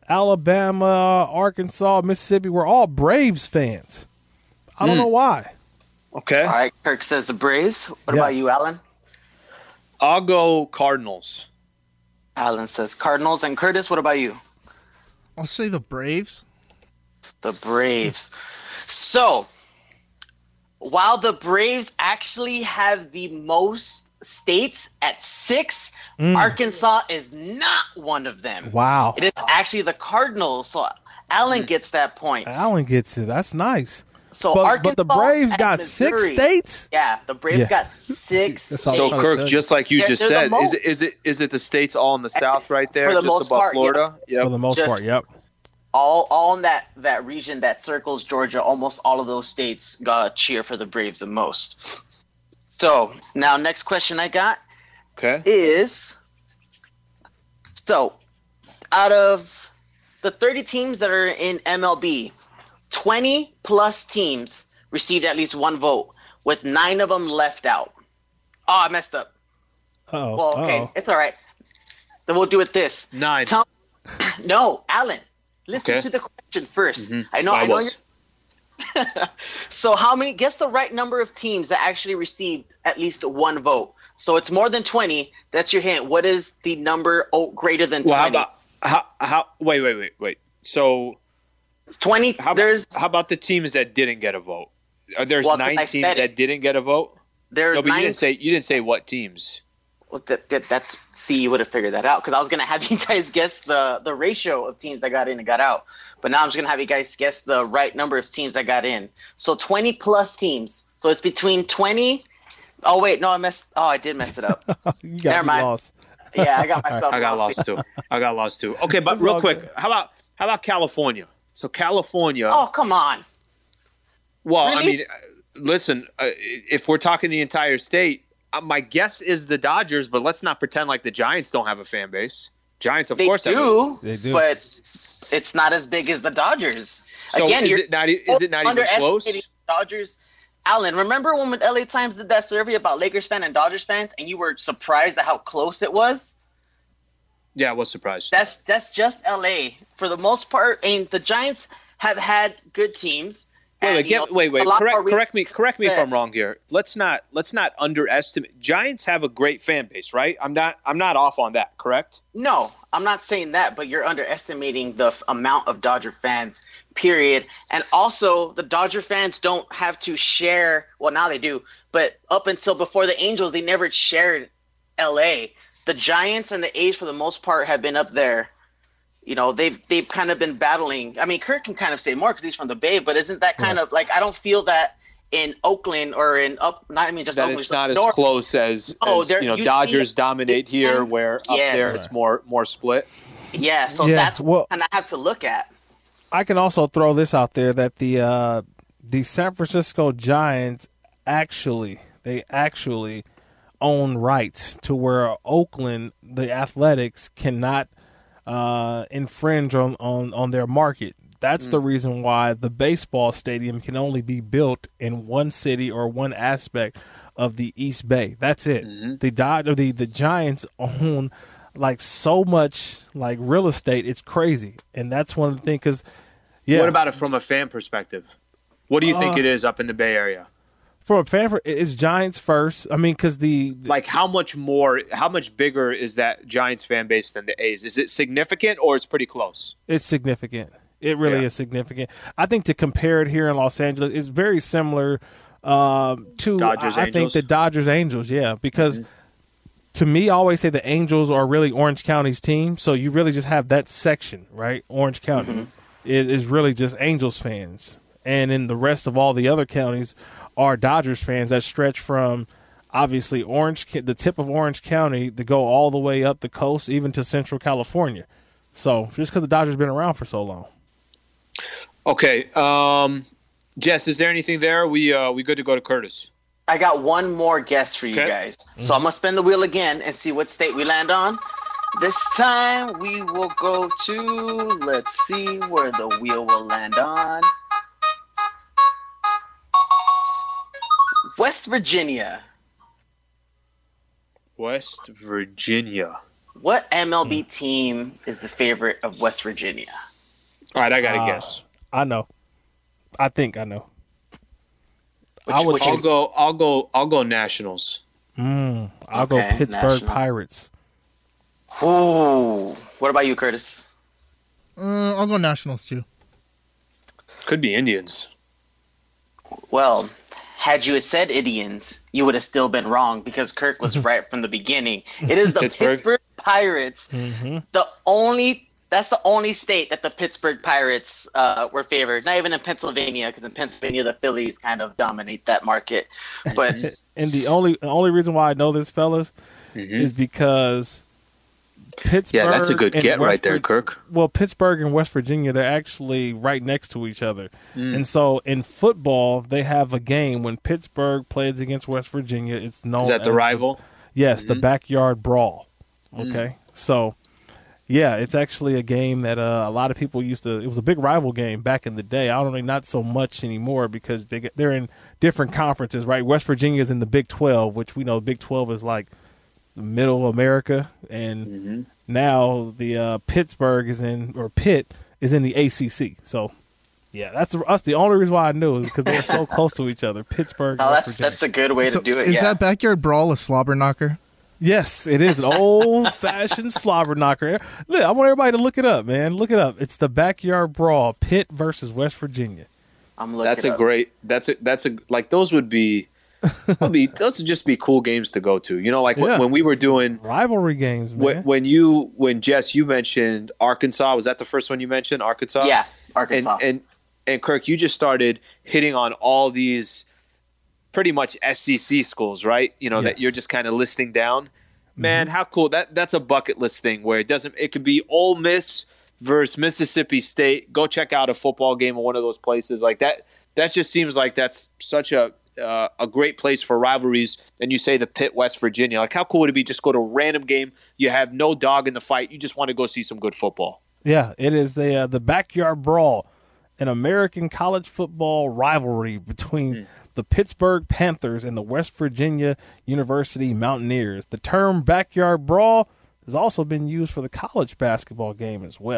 Alabama, Arkansas, Mississippi were all Braves fans. I don't know why. Okay. All right, Kirk says the Braves. What Yes. about you, Alan? I'll go Cardinals. Alan says Cardinals. And Curtis, what about you? I'll say the Braves. The Braves. So, while the Braves actually have the most states at six, Arkansas is not one of them. Wow. It is actually the Cardinals. So, Alan gets that point. Allen gets it. That's nice. So, But, Arkansas but the Braves and got six Missouri- states? Yeah, the Braves Yeah. got six That's all states. So, I Kirk, said. just like you They're- just they're the said, is it most. is it is it the states all in the south right there, For the just most above part, yeah. Florida? For the Yep. most Just- part, yep. all all in that that region that circles Georgia, almost all of those states got cheer for the Braves the most. So now next question I got Okay. is, so out of the thirty teams that are in M L B, twenty plus teams received at least one vote, with nine of them left out. Oh, I messed up. Uh-oh. Well, okay, Uh-oh. it's all right. Then we'll do it this. Nine. Tell- no, Alan, listen Okay. to the question 1st Mhm. I know. I I know. was. You're... So, how many? Guess the right number of teams that actually received at least one vote. So it's more than twenty. That's your hint. What is the number oh, greater than Well, how twenty? about how how? Wait, wait, wait, wait. So twenty. how there's how about the teams that didn't get a vote? Are there's Well, 'cause nine I teams said that it. didn't get a vote? there's No, but you nine. didn't say you didn't say what teams. Well, that, that, that's see, you would have figured that out because I was gonna have you guys guess the the ratio of teams that got in and got out. But now I'm just gonna have you guys guess the right number of teams that got in. So twenty plus teams. So it's between twenty. Oh wait, no, I messed. Oh, I did mess it up. You got Never me mind. lost. Yeah, I got myself. I got lost. lost too. I got lost too. Okay, but That's real all quick, good. how about how about California? So California. Oh come on. well, I really? mean, uh, listen, uh, if we're talking the entire state, uh, my guess is the Dodgers. But let's not pretend like the Giants don't have a fan base. Giants, of They course, have a- do, They do. but it's not as big as the Dodgers. So Again, is you're it not? e- Is it not even close? underestimating the Dodgers. Alan, remember when L A Times did that survey about Lakers fans and Dodgers fans, and you were surprised at how close it was? Yeah, I was surprised. That's that's just L A for the most part. And the Giants have had good teams. Wait, and, wait, you get, know, wait, wait. a lot Correct, more correct me, correct me if I'm success. wrong here. Let's not, let's not underestimate. Giants have a great fan base, right? I'm not, I'm not off on that. Correct? No, I'm not saying that, but you're underestimating the f- amount of Dodger fans, period. And also, the Dodger fans don't have to share. Well, now they do, but up until before the Angels, they never shared L A. The Giants and the A's, for the most part, have been up there. You know, they've they've kind of been battling. I mean, Kirk can kind of say more because he's from the Bay, but isn't that kind Yeah. of like I don't feel that in Oakland or in up. Not I mean just That Oakland, it's just not as north. close as, Oh, as there- you know. you see Dodgers it- dominate it here, depends. where up Yes. there it's more, more split. Yeah, so Yeah, that's well- what kind of have to look at. I can also throw this out there that the uh, the San Francisco Giants actually they actually own rights to where Oakland, the Athletics, cannot uh, infringe on, on, on their market. That's the reason why the baseball stadium can only be built in one city or one aspect of the East Bay. That's it. The Dod- or the the Giants own like so much like real estate. It's crazy, and that's one of the things. Because yeah, What about it from a fan perspective? What do you think Uh, it is up in the Bay Area? from a fan, per- it's Giants first. I mean, because the Like, how much more, how much bigger is that Giants fan base than the A's? Is it significant or it's pretty close? it's significant. It really Yeah. is significant. I think to compare it here in Los Angeles is very similar um, to Dodgers, I, I think Angels? the Dodgers Angels. Yeah, because to me, I always say the Angels are really Orange County's team. So you really just have that section, right? Orange County it is really just Angels fans, and then the rest of all the other counties are Dodgers fans that stretch from obviously Orange, the tip of Orange County, to go all the way up the coast, even to Central California. So just because the Dodgers been around for so long. Okay, um, Jess, is there anything there? We uh, we good to go to Curtis? I got one more guess for you Okay. guys. So I'm gonna spin the wheel again and see what state we land on. This time we will go to. Let's see where the wheel will land on. West Virginia. West Virginia. What M L B team is the favorite of West Virginia? All right, I got to Uh, guess. I know. I think I know. Which- I would which- say, I'll go. I'll go. I'll go Nationals. mm, I'll go Okay, Pittsburgh national. Pirates. Ooh. What about you, Curtis? Uh, I'll go Nationals too. Could be Indians. Well, had you said Indians, you would have still been wrong because Kirk was right from the beginning. It is the Pittsburgh? Pittsburgh, Pirates. Mm-hmm. The only that's the only state that the Pittsburgh Pirates uh, were favored. Not even in Pennsylvania, because in Pennsylvania the Phillies kind of dominate that market. But And the only the only reason why I know this, fellas, Mhm. is because Pittsburgh. Yeah, that's a good and get West right there, Vir- Kirk. Well, Pittsburgh and West Virginia, they're actually right next to each other. Mm. And so in football, they have a game when Pittsburgh plays against West Virginia. It's known Is that the as rival? Yes, the Mhm. backyard brawl. Mm. Okay, so yeah, it's actually a game that uh, a lot of people used to. It was a big rival game back in the day. I don't know, not so much anymore because they get, they're in different conferences, right? West Virginia is in the Big twelve, which we know Big twelve is like Middle America, and Mhm. now the uh, Pittsburgh is in or Pitt is in the A C C. So. Yeah, that's that's the only reason why I knew is because they're so close to each other. Pittsburgh, no, West that's Virginia. that's a good way So to do it. is yeah. that backyard brawl a slobber knocker? Yes, it is an old-fashioned slobber knocker. Look, I want everybody to look it up, man. Look it up. It's the backyard brawl, Pitt versus West Virginia. I'm looking. That's a up. great. That's a. That's a. Like those would be. Would be those would just be cool games to go to. You know, like when, Yeah. when we were doing. Rivalry games, man. When, when you when Jess you mentioned Arkansas, was that the first one you mentioned? Arkansas. Yeah, And Arkansas. and and Kirk, you just started hitting on all these pretty much S E C schools, right? You know that Yes. you're just kind of listing down. Man, how cool that that's a bucket list thing where it doesn't. It could be Ole Miss versus Mississippi State. Go check out a football game in one of those places like that. That just seems like that's such a uh, a great place for rivalries. And you say the Pitt, West Virginia. Like how cool would it be just go to a random game? You have no dog in the fight. You just want to go see some good football. Yeah, it is the uh, the backyard brawl, an American college football rivalry between Hmm. the Pittsburgh Panthers and the West Virginia University Mountaineers. The term backyard brawl has also been used for the college basketball game as well.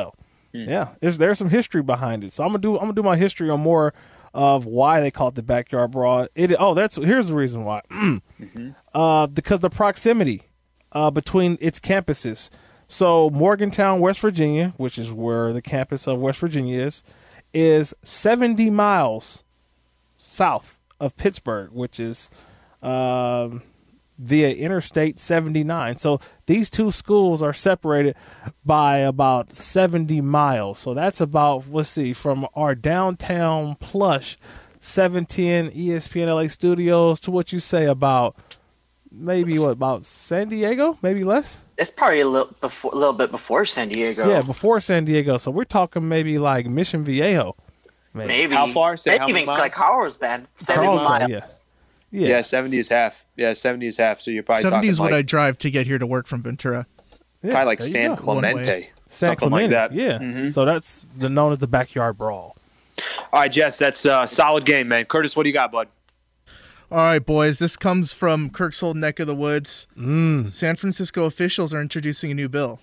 Yeah, there's there's some history behind it. So I'm gonna do I'm gonna do my history on more of why they call it the backyard brawl. It oh that's here's the reason why. mm-hmm. Uh, because the proximity uh, between its campuses. So Morgantown, West Virginia, which is where the campus of West Virginia is, is seventy miles south of Pittsburgh, which is um, via Interstate seventy-nine. So these two schools are separated by about seventy miles. So that's about, let's see, from our downtown plush seven ten E S P N L A studios to what you say about maybe what about San Diego, maybe less. It's probably a little before, a little bit before San Diego. Yeah, before San Diego. So we're talking maybe like Mission Viejo. Maybe. Maybe. How far? Say Maybe how many even miles? like Carlsbad. seventy Carlsbad, miles. Yeah. Yeah, seventy is half. Yeah, seventy is half. So you're probably seventy talking is what like, I drive to get here to work from Ventura. Yeah, probably like there you San go. One Clemente, way. San something Clemente, like that. yeah. Mm-hmm. So that's the known as the backyard brawl. All right, Jess, that's a solid game, man. Curtis, what do you got, bud? All right, boys. This comes from Kirk's old neck of the woods. Mm. San Francisco officials are introducing a new bill.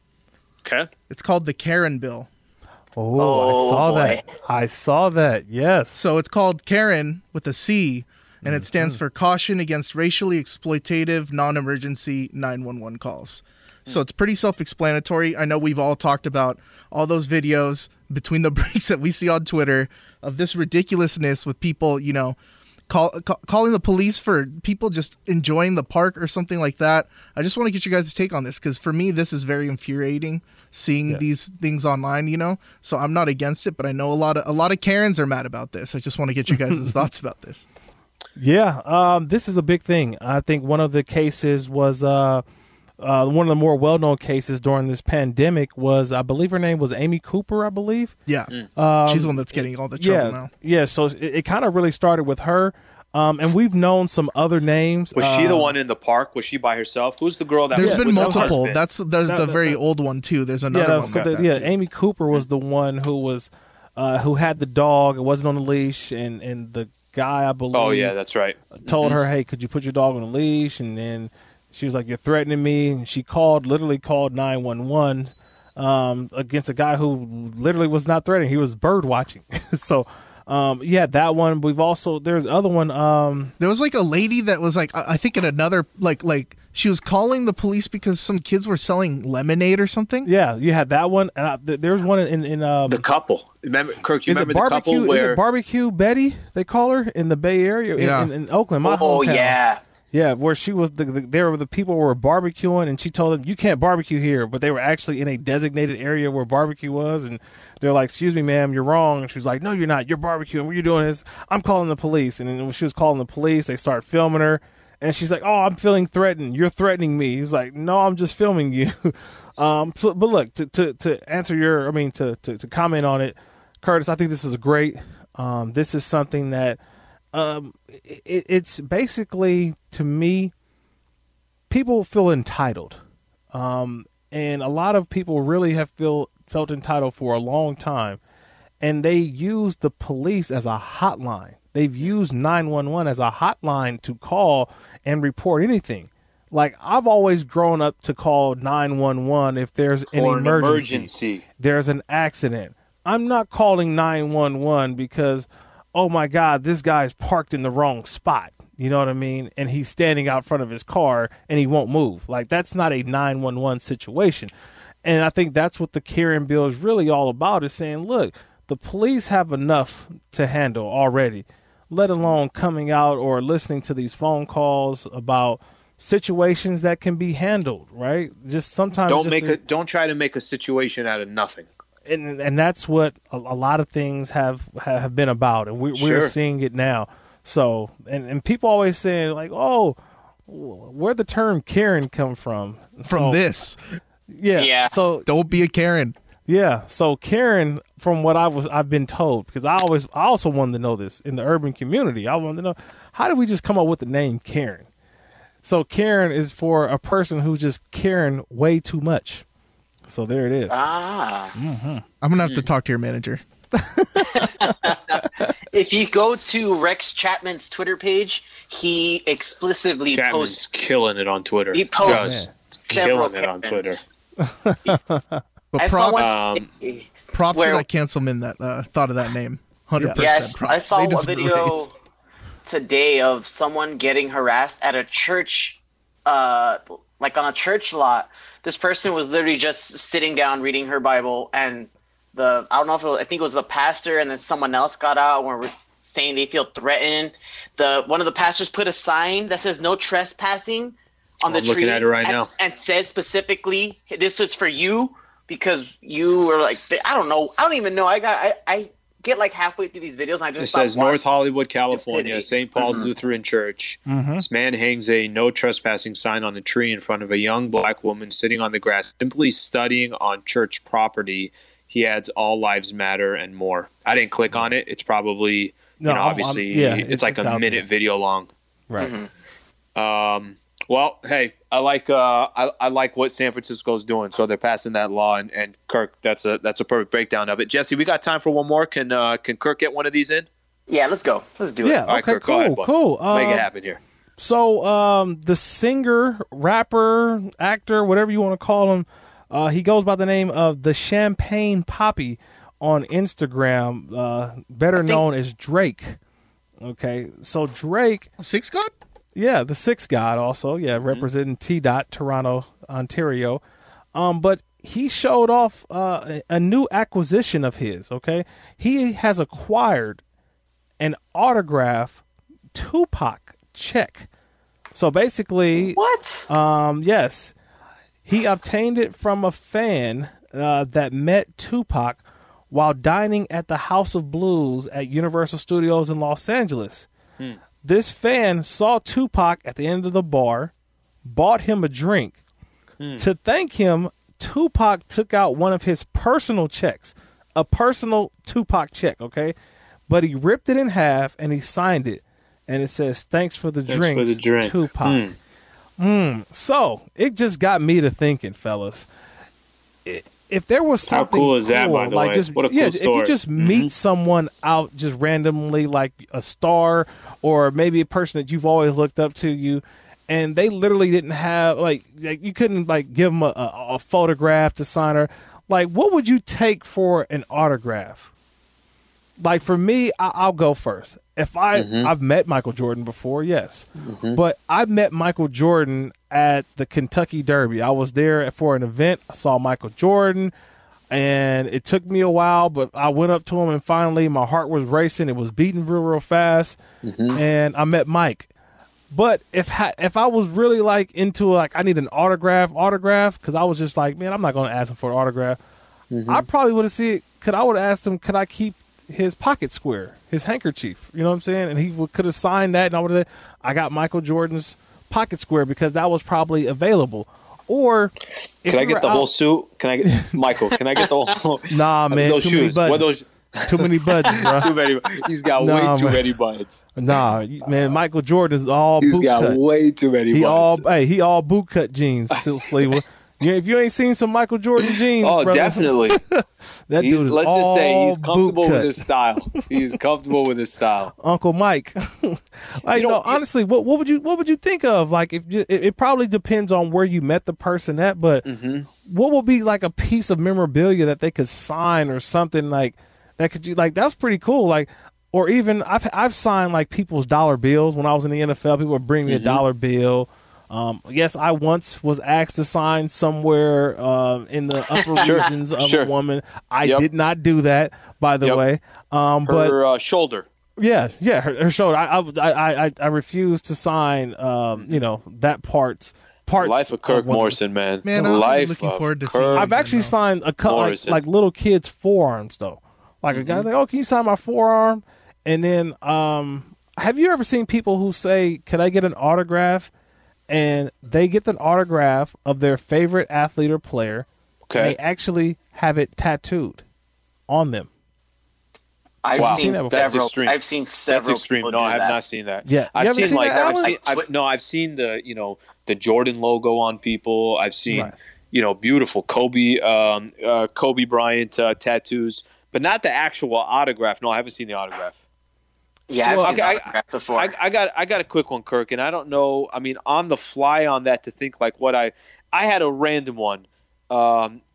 Okay. It's called the Karen Bill. Oh, Oh, I saw boy. that. I saw that. Yes. So it's called Karen with a C, and it stands for Caution Against Racially Exploitative Non-Emergency nine one one Calls. So it's pretty self-explanatory. I know we've all talked about all those videos between the breaks that we see on Twitter of this ridiculousness with people, you know, call, ca- calling the police for people just enjoying the park or something like that. I just want to get you guys' take on this because for me, this is very infuriating seeing Yes. these things online, you know. So I'm not against it, but I know a lot of a lot of Karens are mad about this. I just want to get you guys' thoughts about this. Yeah. Um, this is a big thing. I think one of the cases was uh, uh, one of the more well-known cases during this pandemic was, I believe her name was Amy Cooper, I believe. Yeah, Um, she's the one that's getting all the trouble yeah, now. yeah. So it, it kind of really started with her, um, and we've known some other names. Was she the uh, one in the park? Was she by herself? Who's the girl that There's was been with her multiple. husband? That's there's That- the that- very that- old one too. There's another Yeah, one. so like the, that, yeah. too. Amy Cooper was the one who was uh, who had the dog. It wasn't on the leash, and and the guy, I believe. Oh yeah, that's right. told Mhm. her, "Hey, could you put your dog on a leash?" And then she was like, "You're threatening me." And she called, literally called nine one one um, against a guy who literally was not threatening. He was bird watching. so, um, yeah, that one. We've also there's other one. Um, There was like a lady that was like, I I think in another like like she was calling the police because some kids were selling lemonade or something. yeah, you had that one. And I, th- there was one in in um, The couple. Remember, Kirk? You is it remember the barbecue? couple Is where? it barbecue Betty? They call her in the Bay Area, in- Yeah. in, in Oakland, my Oh hometown. yeah. Yeah, where she was, the, the there were the people were barbecuing, and she told them you can't barbecue here, but they were actually in a designated area where barbecue was, and they're like, "Excuse me, ma'am, you're wrong." And she was like, "No, you're not. You're barbecuing. What you're doing is I'm calling the police." And then when she was calling the police, they start filming her, and she's like, "Oh, I'm feeling threatened. You're threatening me." He's like, "No, I'm just filming you." um, so, but look, to, to to answer your, I mean, to, to to comment on it, Curtis, I think this is great. Um, this is something that. Um, it, it's basically, to me, people feel entitled, um, and a lot of people really have feel felt entitled for a long time, and they use the police as a hotline. They've used nine one one as a hotline to call and report anything. Like, I've always grown up to call nine one one if there's an For an emergency, emergency. there's an accident. I'm not calling nine one one because, oh my God, this guy's parked in the wrong spot. You know what I mean? And he's standing out front of his car and he won't move. Like, that's not a nine one one situation. And I think that's what the Karen Bill is really all about, is saying, look, the police have enough to handle already, let alone coming out or listening to these phone calls about situations that can be handled, right? Just sometimes Don't just make a- a. Don't try to make a situation out of nothing. and and that's what a, a lot of things have have been about, and we, we're Sure. seeing it now. So, and, and people always saying like, "Oh, where'd the term Karen come from?" From So, this, yeah, Yeah. So don't be a Karen. yeah, so Karen, from what I was, I've been told, because I always, I also wanted to know this in the urban community. I wanted to know, how did we just come up with the name Karen? So Karen is for a person who's just caring way too much. So there it is. Ah. I'm gonna have to talk to your manager. If you go to Rex Chapman's Twitter page, he explicitly Chapman's posts killing it on Twitter. he posts Just several killing it on Twitter. Karens. But As prop, someone, Um, Props Where- for that cancelman that uh, thought of that name. Hundred percent. Yes, props. I saw They a deserve video raise. today of someone getting harassed at a church, uh, like on a church lot. This person was literally just sitting down reading her Bible, and the I don't know if it was, I think it was the pastor, and then someone else got out and were saying they feel threatened. The one of the pastors put a sign that says "No trespassing" on the I'm tree, looking at it right and, now. and says specifically, "This is for you because you were like I don't know, I don't even know. I got I." I get like halfway through these videos and I just It stop says watching. North Hollywood, California, Stupidity. Saint Paul's Mhm. Lutheran Church. Mhm. This man hangs a no trespassing sign on a tree in front of a young black woman sitting on the grass, simply studying on church property. He adds all lives matter and more. I didn't click on it. It's probably, you No, know, I'm- obviously I'm- yeah, it's, it's- like it's a out minute there. video long. Right. Mhm. Um, well, hey, I like uh, I, I like what San Francisco's doing. So they're passing that law, and, and Kirk, that's a that's a perfect breakdown of it. Jesse, we got time for one more. Can uh, can Kirk get one of these in? Yeah, let's go. Let's do Yeah. it. All right, Okay. Kirk, go cool. ahead, bud. cool. Make Uh, it happen here. So, um, the singer, rapper, actor, whatever you want to call him, uh, he goes by the name of the Champagne Poppy on Instagram, uh, better think- known as Drake. Okay, so Drake, Six God? yeah, the Six God, also, yeah, representing T Dot, Toronto, Ontario. Um, but he showed off uh, a, a new acquisition of his. Okay, he has acquired an autograph Tupac check. So basically, What? um, yes, he obtained it from a fan uh, that met Tupac while dining at the House of Blues at Universal Studios in Los Angeles. This fan saw Tupac at the end of the bar, bought him a drink. To thank him, Tupac took out one of his personal checks, a personal Tupac check, okay? But he ripped it in half and he signed it. And it says, "Thanks for the Thanks drinks, for the drink." Tupac." Mm. So it just got me to thinking, fellas. I- If there was How something cool is that, by the like way? just What a cool yeah, if you story. just meet someone out just randomly, like a star or maybe a person that you've always looked up to, you, and they literally didn't have like, like you couldn't like give them a, a, a photograph to sign her. Like, what would you take for an autograph? Like for me, I, I'll go first. If I I've met Michael Jordan before, yes, but I met Michael Jordan at the Kentucky Derby. I was there for an event. I saw Michael Jordan, and it took me a while, but I went up to him, and finally, my heart was racing. It was beating real, real fast, and I met Mike. But if ha- if I was really like into like I need an autograph, autograph, because I was just like, man, I'm not going to ask him for an autograph. I probably would have seen it. Could I would have asked him, could I keep his pocket square, his handkerchief? You know what I'm saying? And he would, could have signed that, and I would have. I got Michael Jordan's pocket square because that was probably available. Or if Can I we get were the whole out- suit? Can I get Michael? Can I get the whole? Nah, I mean, man, those too shoes. many What buttons. those? Too many buttons, bro. Too many. He's got Nah, way too man. many buttons. Nah, you- man, Michael Jordan is all He's boot got cut. way too many He all buttons. hey, he all boot cut jeans, still sleever. Yeah, if you ain't seen some Michael Jordan jeans, Oh, brother, definitely. that He's, dude is let's just say all he's comfortable boot with cut. his style. He's comfortable with his style. Uncle Mike. Like, You know, no, it- honestly, what what would you what would you think of? Like, if you, it, it probably depends on where you met the person at, but Mm-hmm. what would be like a piece of memorabilia that they could sign or something like that? Could you like that's pretty cool? Like, or even I've I've signed like people's dollar bills when I was in the N F L. People would bring me Mm-hmm. a dollar bill. Um, yes, I once was asked to sign somewhere um, in the upper Sure, regions of sure. a woman. I Yep. did not do that, by the Yep. way. Um, but Her uh, shoulder. yeah, yeah, her, her shoulder. I, I, I, I refuse to sign, um, you know, that parts. Parts. Life of Kirk one- Morrison, man. Man, I'm Life looking of forward to Kirk. seeing- I've actually No. signed a cut like, Morrison. like little kids' forearms though. Like a guy's like, "Oh, can you sign my forearm?" And then, um, have you ever seen people who say, "Can I get an autograph?" And they get the autograph of their favorite athlete or player. And Okay. they actually have it tattooed on them. I've Wow. seen That's several. extreme. I've seen several. That's extreme. people No, do I have that. not seen that. Yeah. You I've haven't seen seen like that, I've Alan? seen, I've, no, I've seen the you know the Jordan logo on people. I've seen Right. you know beautiful Kobe um, uh, Kobe Bryant uh, tattoos, but not the actual autograph. No, I haven't seen the autograph. Yeah, I've Well, seen okay, I- autograph before. I, I got I got a quick one, Kirk, and I don't know. I mean, on the fly on that to think like what I I had a random one. Um,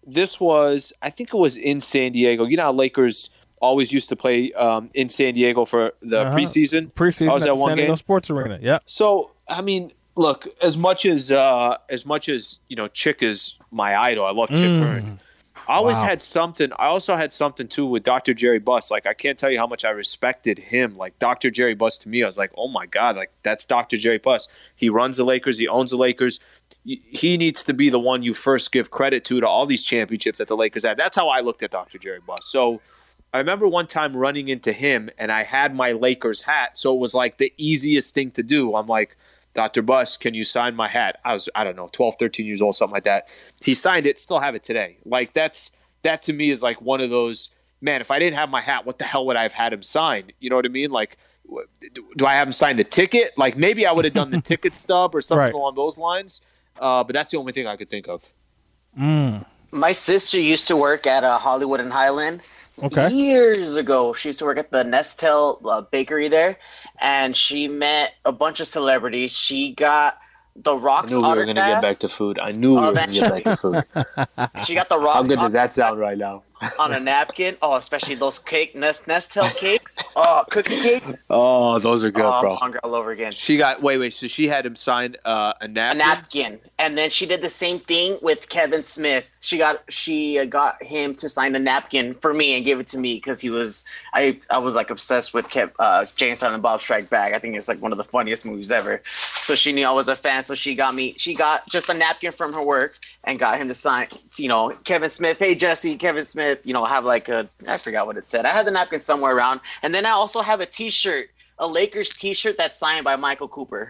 this was, I think it was in San Diego. You know how Lakers always used to play um, in San Diego for the Uh-huh. preseason? Preseason I was at at the one San Diego game. Sports Arena. Yeah. So, I mean, look, as much as uh, as much as, you know, Chick is my idol. I love Chick Mm. Hearn. I always Wow. had something. I also had something too with Doctor Jerry Buss. Like, I can't tell you how much I respected him. Like, Doctor Jerry Buss to me, I was like, oh my God, like that's Doctor Jerry Buss. He runs the Lakers. He owns the Lakers. He needs to be the one you first give credit to to all these championships that the Lakers had. That's how I looked at Doctor Jerry Buss. So I remember one time running into him, and I had my Lakers hat, so it was like the easiest thing to do. I'm like, Doctor Buss, can you sign my hat? I was, I don't know, twelve, thirteen years old, something like that. He signed it, still have it today. Like, that's that to me is like one of those, man, if I didn't have my hat, what the hell would I have had him sign? You know what I mean? Like, do I have him sign the ticket? Like, maybe I would have done the ticket stub or something Right. along those lines, uh, but that's the only thing I could think of. Mm. My sister used to work at uh, Hollywood and Highland. Okay. Years ago, she used to work at the Nestle uh, bakery there, and she met a bunch of celebrities. She got The I Rock's knew we were going to get autograph. back to food. I knew we were going to get back to food. She got The How Rock's good does that autograph sound right now? on a napkin. Oh, especially those cake Nest Nestle cakes. Oh, cookie cakes. Oh, those are good, Oh, bro. I'm hungry all over again. She got wait, wait. So she had him sign uh, a A napkin. napkin, and then she did the same thing with Kevin Smith. She got she uh, got him to sign a napkin for me and give it to me because he was I I was like obsessed with Kev, uh, Jay and Silent Bob Strike Back. I think it's like one of the funniest movies ever. So she knew I was a fan. So she got me she got just a napkin from her work and got him to sign. You know, Kevin Smith. Hey Jesse, Kevin Smith. You know, have like a I forgot what it said. I had the napkin somewhere around, and then I also have a T-shirt, a Lakers T-shirt that's signed by Michael Cooper.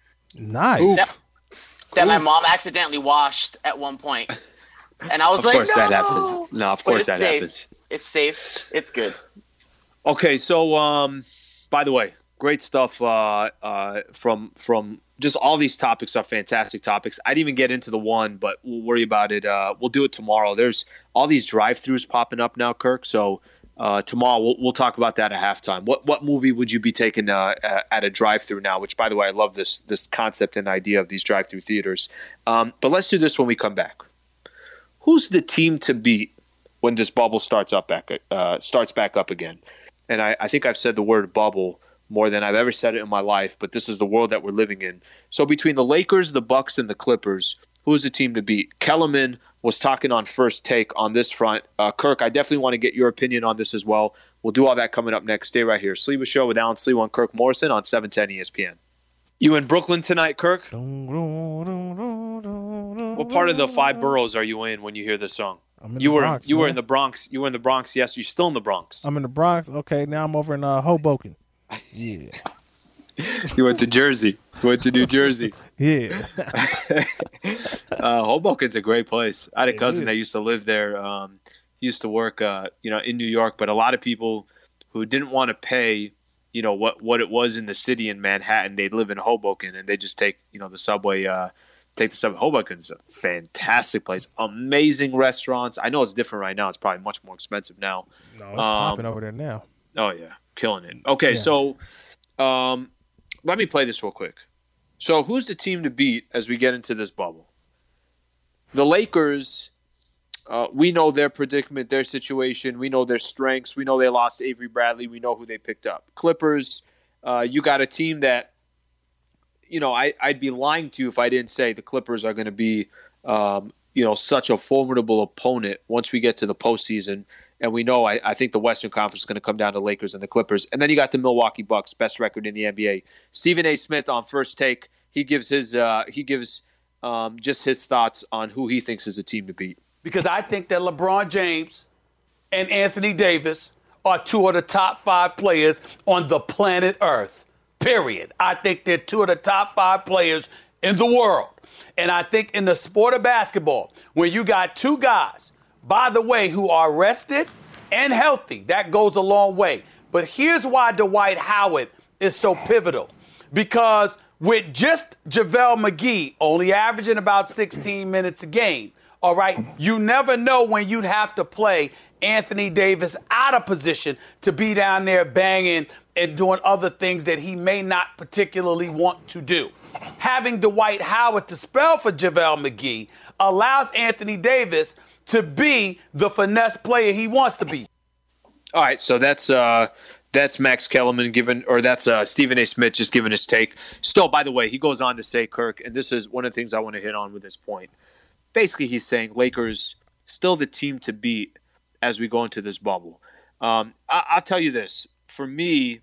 Nice. That, that my mom accidentally washed at one point. And I was Of like, course no! that happens. No, of But course it's that safe. happens. It's safe. It's good. Okay, so um, by the way, great stuff uh, uh, from from just all these topics are fantastic topics. I didn't even get into the one, but we'll worry about it. Uh, we'll do it tomorrow. There's all these drive-throughs popping up now, Kirk. So uh, tomorrow we'll, we'll talk about that at halftime. What what movie would you be taking uh, at a drive-through now? Which, by the way, I love this this concept and idea of these drive-through theaters. Um, but let's do this when we come back. Who's the team to beat when this bubble starts up back uh, starts back up again? And I, I think I've said the word bubble more than I've ever said it in my life, but this is the world that we're living in. So between the Lakers, the Bucks, and the Clippers, who's the team to beat? Kellerman was talking on First Take on this front. Uh, Kirk, I definitely want to get your opinion on this as well. We'll do all that coming up next. Stay right here. Sleeper Show with Alan Sleewa and Kirk Morrison on seven ten E S P N. You in Brooklyn tonight, Kirk? What part of the five boroughs are you in when you hear this song? I'm in You the were Bronx, you were man. in the Bronx. You were in the Bronx. Yes, you're still in the Bronx. I'm in the Bronx. Okay, now I'm over in uh, Hoboken. Yeah. You went to Jersey. You went to New Jersey. Yeah. Uh, Hoboken's a great place. I had a It cousin is. that used to live there. Um, he used to work, uh, you know, in New York. But a lot of people who didn't want to pay, you know, what what it was in the city in Manhattan, they'd live in Hoboken and they just take, you know, the subway. Uh, take the subway. Hoboken's a fantastic place. Amazing restaurants. I know it's different right now. It's probably much more expensive now. No, it's Um, popping over there now. Oh yeah, killing it. Okay, Yeah. so um, let me play this real quick. So who's the team to beat as we get into this bubble? The Lakers. Uh, we know their predicament, their situation. We know their strengths. We know they lost Avery Bradley. We know who they picked up. Clippers. Uh, you got a team that, you know, I, I'd be lying to you if I didn't say the Clippers are going to be, um, you know, such a formidable opponent once we get to the postseason. And we know I, I think the Western Conference is going to come down to Lakers and the Clippers. And then you got the Milwaukee Bucks, best record in the N B A. Stephen A. Smith on First Take, he gives his uh, he gives um, just his thoughts on who he thinks is a team to beat. Because I think that LeBron James and Anthony Davis are two of the top five players on the planet Earth, period. I think they're two of the top five players in the world. And I think in the sport of basketball, when you got two guys, by the way, who are rested and healthy, that goes a long way. But here's why Dwight Howard is so pivotal. Because with just JaVale McGee only averaging about sixteen minutes a game, all right, you never know when you'd have to play Anthony Davis out of position to be down there banging and doing other things that he may not particularly want to do. Having Dwight Howard to spell for JaVale McGee allows Anthony Davis to be the finesse player he wants to be. All right, so that's uh, that's Max Kellerman giving, or that's uh, Stephen A. Smith just giving his take. Still, by the way, he goes on to say, Kirk, and this is one of the things I want to hit on with this point. Basically, he's saying Lakers still the team to beat as we go into this bubble. Um, I- I'll tell you this. For me,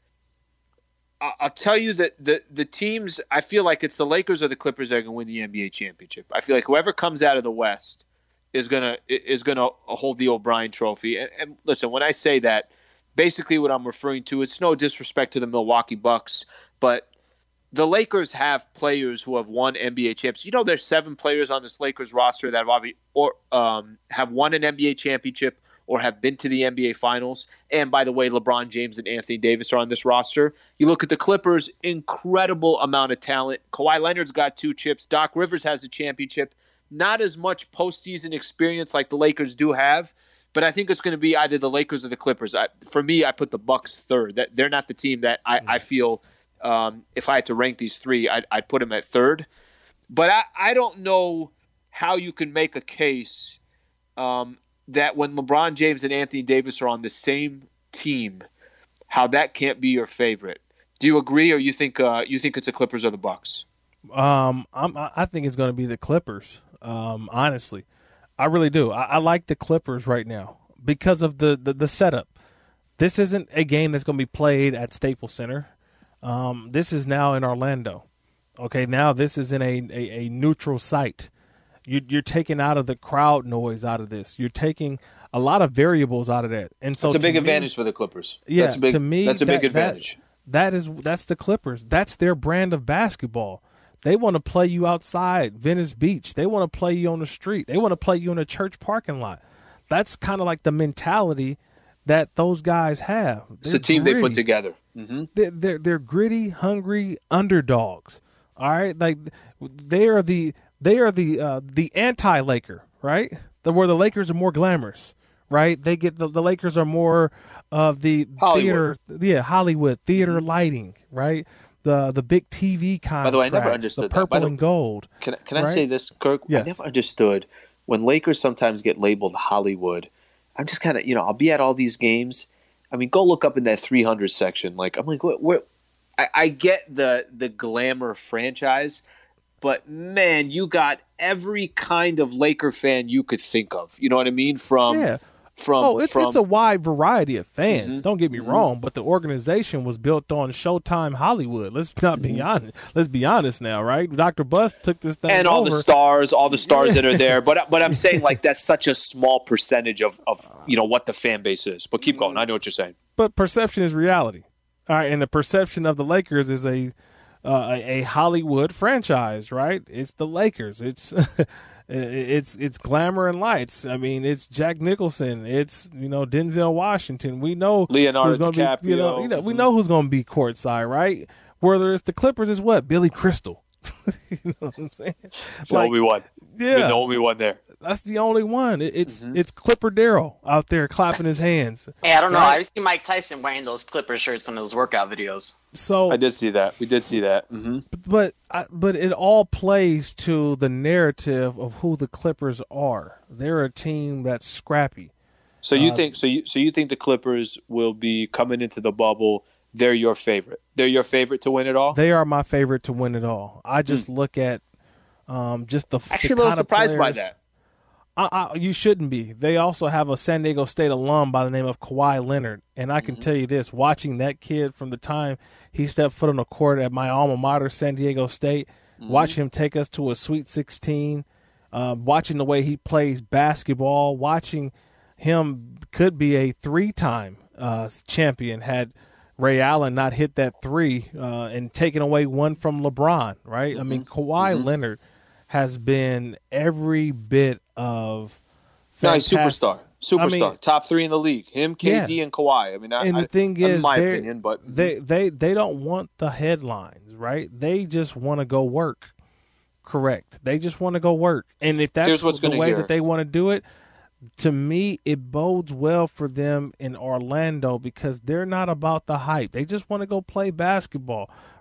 I- I'll tell you that the, the teams, I feel like it's the Lakers or the Clippers that are going to win the N B A championship. I feel like whoever comes out of the West is gonna is gonna hold the O'Brien Trophy. And, and listen, when I say that, basically what I'm referring to, it's no disrespect to the Milwaukee Bucks, but the Lakers have players who have won N B A championships. You know, there's seven players on this Lakers roster that have obviously, or um, have won an N B A championship or have been to the N B A Finals. And by the way, LeBron James and Anthony Davis are on this roster. You look at the Clippers, incredible amount of talent. Kawhi Leonard's got two chips. Doc Rivers has a championship. Not as much postseason experience like the Lakers do have, but I think it's going to be either the Lakers or the Clippers. I, for me, I put the Bucks third. That they're not the team that I, I feel um, if I had to rank these three, I'd, I'd put them at third. But I, I don't know how you can make a case um, that when LeBron James and Anthony Davis are on the same team, how that can't be your favorite. Do you agree, or you think uh, you think it's the Clippers or the Bucks? Um, I'm, I think it's going to be the Clippers. Um, honestly, I really do. I, I like the Clippers right now because of the, the, the setup. This isn't a game that's going to be played at Staples Center. Um, this is now in Orlando. Okay, now this is in a, a, a neutral site. You, you're taking out of the crowd noise out of this. You're taking a lot of variables out of that, and so it's a big me, advantage for the Clippers. Yeah, that's a big, to me, that's a big that, advantage. That, that is that's the Clippers. That's their brand of basketball. They want to play you outside Venice Beach. They want to play you on the street. They want to play you in a church parking lot. That's kind of like the mentality that those guys have. They're it's a team gritty. they put together. Mm-hmm. They're, they're they're gritty, hungry underdogs. All right, like they are the they are the uh, the anti-Laker, right? The, where the Lakers are more glamorous, right? They get the, the Lakers are more of the Hollywood. theater, yeah, Hollywood theater lighting, right? The the big T V contracts, By the way, I never understood the that. purple By the- and gold. Can, can I right? say this, Kirk? Yes. I never understood when Lakers sometimes get labeled Hollywood. I'm just kind of, you know, I'll be at all these games. I mean, go look up in that three hundred section. Like, I'm like, where? I, I get the the glamour franchise, but man, you got every kind of Laker fan you could think of. You know what I mean? From Yeah. from Oh, it's, from it's a wide variety of fans. Mhm. Don't get me Mhm. wrong, but the organization was built on Showtime Hollywood. Let's not be honest. Let's be honest now, right? Doctor Bus took this thing and all over. the stars, all the stars that are there. But but I'm saying like that's such a small percentage of of you know what the fan base is. But keep going. I know what you're saying. But perception is reality. All right, and the perception of the Lakers is a uh, a, a Hollywood franchise, right? It's the Lakers. It's it's it's glamour and lights. I mean, it's Jack Nicholson. It's you know Denzel Washington. We know Leonardo who's gonna DiCaprio. Be, you know, you know, we know who's going to be courtside, right? Whether it's the Clippers, is what Billy Crystal. You know what I'm saying? It's the only one. It's been Yeah. the only one there. That's the only one. It, it's Mm-hmm. it's Clipper Darrell out there clapping his hands. Hey, I don't know. Right. I've seen Mike Tyson wearing those Clipper shirts in those workout videos. So I did see that. We did see that. Mm-hmm. but I, but it all plays to the narrative of who the Clippers are. They're a team that's scrappy. So you Uh, think so you so you think the Clippers will be coming into the bubble? They're your favorite. They're your favorite to win it all. They are my favorite to win it all. I just look at um, just the Actually, the a little kind of surprised by players- that. I, I, you shouldn't be. They also have a San Diego State alum by the name of Kawhi Leonard, and I can tell you this: watching that kid from the time he stepped foot on the court at my alma mater, San Diego State, watching him take us to a Sweet sixteen, uh, watching the way he plays basketball, watching him could be a three-time uh, champion had Ray Allen not hit that three uh, and taken away one from LeBron. Right? I mean, Kawhi Leonard has been every bit of No, he's fantastic. superstar. Superstar. I mean- Top three in the league. Him, K D, Yeah. and Kawhi. I mean, I, And the I- thing in is, my they're- opinion, but they they they don't want the headlines, right? They just want to go work. Correct. They just want to go work, and if that's Here's what's the gonna way hear. that they want to do it, to me, it bodes well for them in Orlando because they're not about the hype. They just want to go play basketball.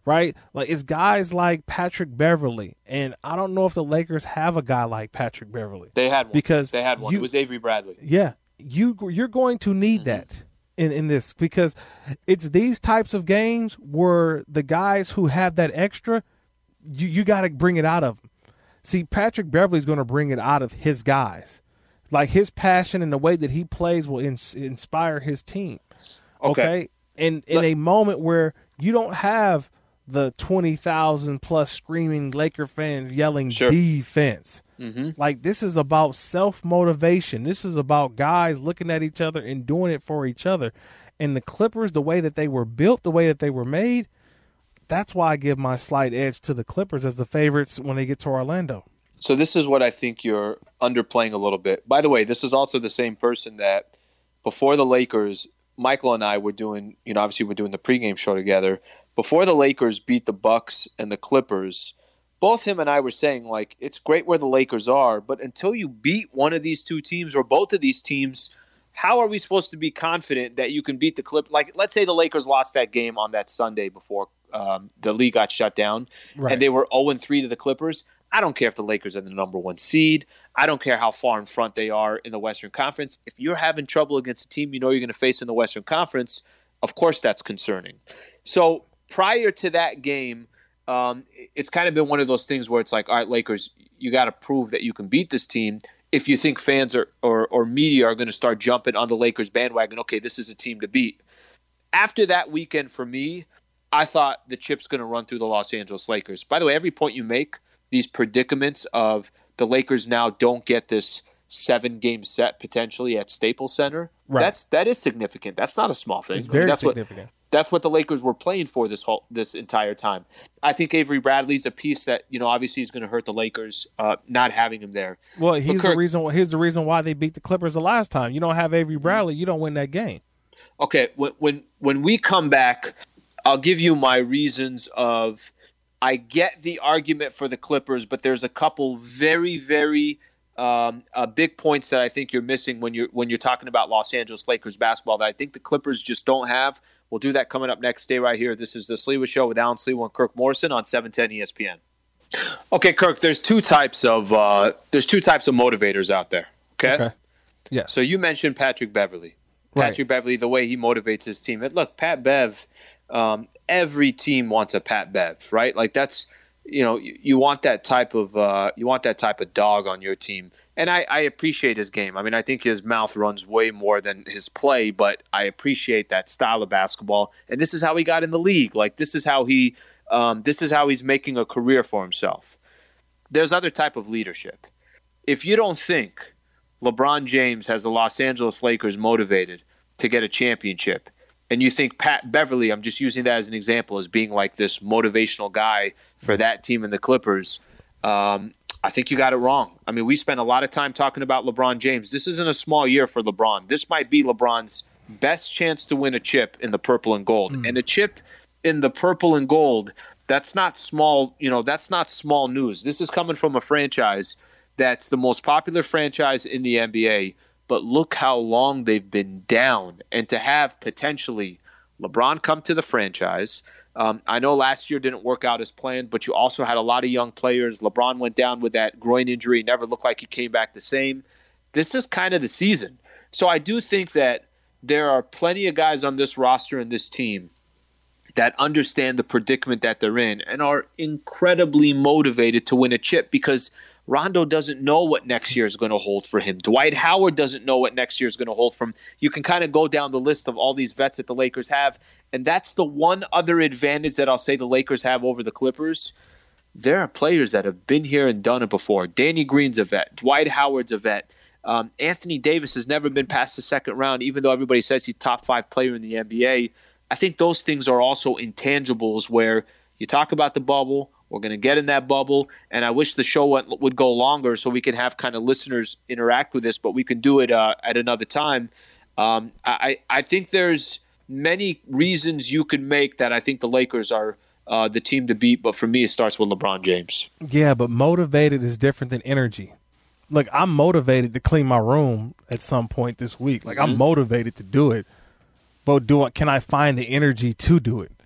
right? Like it's guys like Patrick Beverly, and I don't know if the Lakers have a guy like Patrick Beverly. They had one. Because they had one. You, it was Avery Bradley. Yeah, you you're going to need mm-hmm. that in in this because it's these types of games where the guys who have that extra, you you got to bring it out of them. See, Patrick Beverly's going to bring it out of his guys. Like his passion and the way that he plays will ins- inspire his team. Okay. okay? And in a moment where you don't have the twenty thousand plus screaming Laker fans yelling sure. defense. Mm-hmm. Like this is about self-motivation. This is about guys looking at each other and doing it for each other. And the Clippers, the way that they were built, the way that they were made, that's why I give my slight edge to the Clippers as the favorites when they get to Orlando. So this is what I think you're underplaying a little bit. By the way, this is also the same person that before the Lakers, Michael and I were doing, you know, obviously we're doing the pregame show together. Before the Lakers beat the Bucks and the Clippers, both him and I were saying, like, it's great where the Lakers are, but until you beat one of these two teams or both of these teams, how are we supposed to be confident that you can beat the Clippers? Like, let's say the Lakers lost that game on that Sunday before um, the league got shut down, right. and they were oh and three to the Clippers. I don't care if the Lakers are the number one seed. I don't care how far in front they are in the Western Conference. If you're having trouble against a team you know you're going to face in the Western Conference, of course that's concerning. So prior to that game, um, it's kind of been one of those things where it's like, all right, Lakers, you got to prove that you can beat this team. If you think fans are, or, or media are going to start jumping on the Lakers bandwagon, okay, this is a team to beat. After that weekend for me, I thought the chip's going to run through the Los Angeles Lakers. By the way, every point you make, these predicaments of the Lakers now don't get this seven-game set potentially at Staples Center, right. that's that is significant. That's not a small thing. It's very I mean, that's significant. What, that's what the Lakers were playing for this whole this entire time. I think Avery Bradley's a piece that, you know, obviously is going to hurt the Lakers uh, not having him there. Well, he's Kirk, the reason. Here's the reason why they beat the Clippers the last time. You don't have Avery Bradley, you don't win that game. Okay, when when when we come back, I'll give you my reasons of. I get the argument for the Clippers, but there's a couple very, very um, uh, big points that I think you're missing when you're when you're talking about Los Angeles Lakers basketball that I think the Clippers just don't have. We'll do that coming up next. Stay right here. This is the Sliwa Show with Alan Sliwa and Kirk Morrison on seven ten E S P N. Okay, Kirk. There's two types of uh, there's two types of motivators out there. Okay. Okay. Yeah. So you mentioned Patrick Beverly. Right. Patrick Beverly, the way he motivates his team. And look, Pat Bev. Um, every team wants a Pat Bev, right? Like that's, you know, you, you want that type of uh, you want that type of dog on your team. And I, I appreciate his game. I mean, I think his mouth runs way more than his play, but I appreciate that style of basketball. And this is how he got in the league. Like this is how he, um, this is how he's making a career for himself. There's other type of leadership. If you don't think LeBron James has the Los Angeles Lakers motivated to get a championship, and you think Pat Beverly, I'm just using that as an example, as being like this motivational guy for that team and the Clippers, um, I think you got it wrong. I mean, we spent a lot of time talking about LeBron James. This isn't a small year for LeBron. This might be LeBron's best chance to win a chip in the purple and gold. Mm. And a chip in the purple and gold, that's not small, you know, that's not small news. This is coming from a franchise that's the most popular franchise in the N B A. But look how long they've been down. And to have potentially LeBron come to the franchise, um, I know last year didn't work out as planned, but you also had a lot of young players. LeBron went down with that groin injury, never looked like he came back the same. This is kind of the season. So I do think that there are plenty of guys on this roster and this team that understand the predicament that they're in and are incredibly motivated to win a chip because Rondo doesn't know what next year is going to hold for him. Dwight Howard doesn't know what next year is going to hold for him. You can kind of go down the list of all these vets that the Lakers have, and that's the one other advantage that I'll say the Lakers have over the Clippers. There are players that have been here and done it before. Danny Green's a vet. Dwight Howard's a vet. Um, Anthony Davis has never been past the second round, even though everybody says he's top five player in the N B A. I think those things are also intangibles where you talk about the bubble. We're going to get in that bubble, and I wish the show went, would go longer so we can have kind of listeners interact with this, but we can do it uh, at another time. Um, I, I think there's many reasons you can make that I think the Lakers are uh, the team to beat, but for me it starts with LeBron James. Yeah, but motivated is different than energy. Look, I'm motivated to clean my room at some point this week. Like, mm-hmm. I'm motivated to do it, but do I, can I find the energy to do it?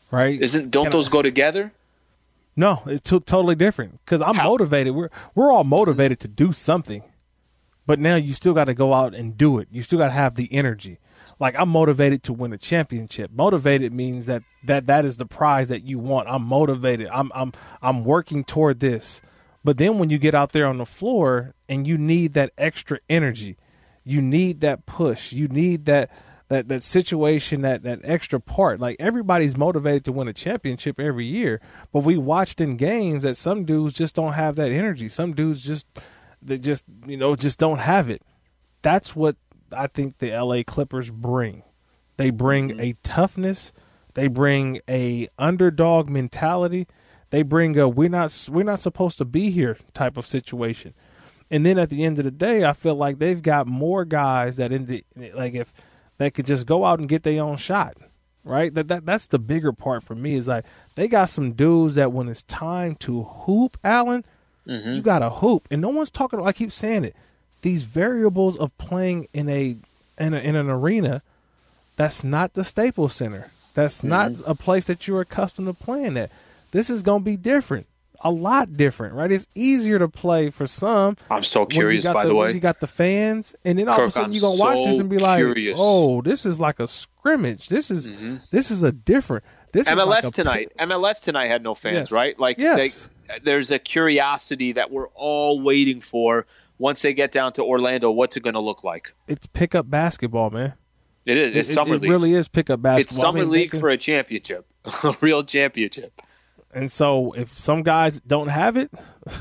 right? Isn't don't Can those I, go together? No, it's t- totally different because I'm How? motivated. We're we're all motivated to do something, but now you still got to go out and do it. You still got to have the energy. Like I'm motivated to win a championship. Motivated means that that that is the prize that you want. I'm motivated. I'm I'm I'm working toward this. But then when you get out there on the floor and you need that extra energy, you need that push, you need that. That that situation, that, that extra part, like everybody's motivated to win a championship every year, but we watched in games that some dudes just don't have that energy. Some dudes just they just you know just don't have it. That's what I think the L A Clippers bring. They bring mm-hmm. a toughness, they bring a underdog mentality, they bring a we're not we're not supposed to be here type of situation. And then at the end of the day, I feel like they've got more guys that in the like if. They could just go out and get their own shot, right? That that that's the bigger part for me is like they got some dudes that when it's time to hoop, Allen, mm-hmm. you got to hoop, and no one's talking. I keep saying it. These variables of playing in a in, a, in an arena, that's not the Staples Center. That's mm-hmm. not a place that you're accustomed to playing at. This is gonna be different. A lot different, right? It's easier to play for some. I'm so curious, by the, the way. You got the fans, and then all Kirk, of a sudden I'm you're going to watch so this and be like, curious. oh, this is like a scrimmage. This is mm-hmm. this is a different. This M L S is like tonight. M L S tonight had no fans, yes. right? Like yes. they, there's a curiosity that we're all waiting for once they get down to Orlando. What's it going to look like? It's pickup basketball, man. It is. It's it, summer it, league. It really is pickup basketball. It's summer I mean, league can, for a championship, a real championship. And so if some guys don't have it,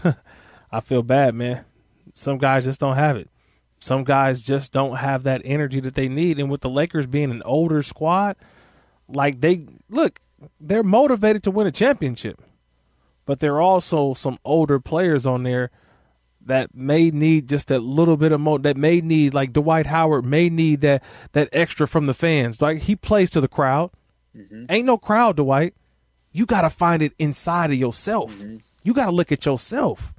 I feel bad, man. Some guys just don't have it. Some guys just don't have that energy that they need. And with the Lakers being an older squad, like they look, they're motivated to win a championship. But there are also some older players on there that may need just a little bit of mo that may need, like Dwight Howard may need that that extra from the fans. Like he plays to the crowd. Mm-hmm. Ain't no crowd, Dwight. You got to find it inside of yourself. Mm-hmm. You got to look at yourself.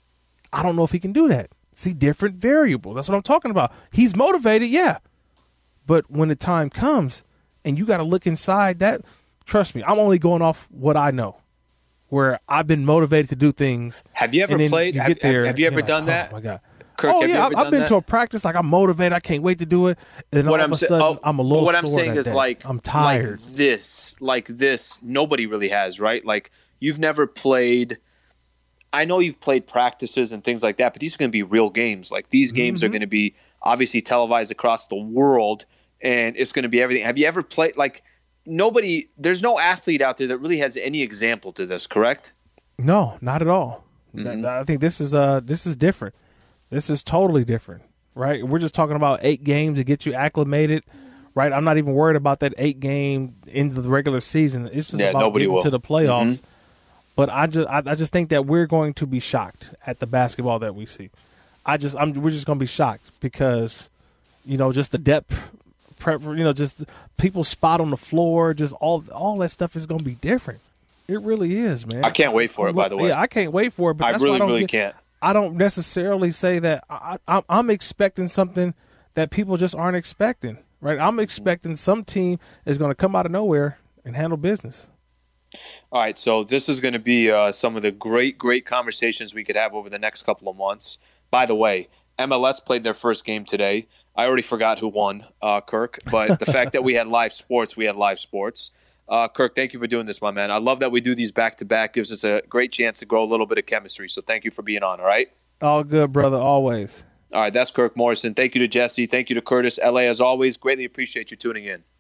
I don't know if he can do that. See, different variables. That's what I'm talking about. He's motivated, yeah. But when the time comes and you got to look inside that, trust me, I'm only going off what I know, where I've been motivated to do things. Have you ever played? You have, there, have you ever like, done oh, that? Oh, my God. Kirk, oh, have yeah. you ever I've done been that? to a practice. Like, I'm motivated. I can't wait to do it. And then what all I'm of a sa- sudden, oh, I'm a little What I'm sore saying that is day. like, I'm tired. Like this, like this, nobody really has, right? Like, you've never played – I know you've played practices and things like that, but these are going to be real games. Like, these games mm-hmm. are going to be obviously televised across the world, and it's going to be everything. Have you ever played – like, nobody – there's no athlete out there that really has any example to this, correct? No, not at all. Mm-hmm. I think this is uh this is different. This is totally different, right? We're just talking about eight games to get you acclimated, right? I'm not even worried about that eight game into the regular season. It's just yeah, about getting will. to the playoffs. Mm-hmm. But I just I, I just think that we're going to be shocked at the basketball that we see. I just I'm we're just going to be shocked because, you know, just the depth, prep, you know, just people spot on the floor, just all all that stuff is going to be different. It really is, man. I can't wait for it, by the way. Yeah, I can't wait for it. But I that's really, why I don't really get, can't. I don't necessarily say that. I, I, I'm expecting something that people just aren't expecting, right? I'm expecting some team is going to come out of nowhere and handle business. All right, so this is going to be uh, some of the great, great conversations we could have over the next couple of months. By the way, M L S played their first game today. I already forgot who won, uh, Kirk, but the fact that we had live sports, we had live sports. Uh, Kirk, thank you for doing this, my man. I love that we do these back-to-back. Gives us a great chance to grow a little bit of chemistry, so thank you for being on, all right? All good, brother, always. All right, that's Kirk Morrison. Thank you to Jesse. Thank you to Curtis. L A, as always, greatly appreciate you tuning in.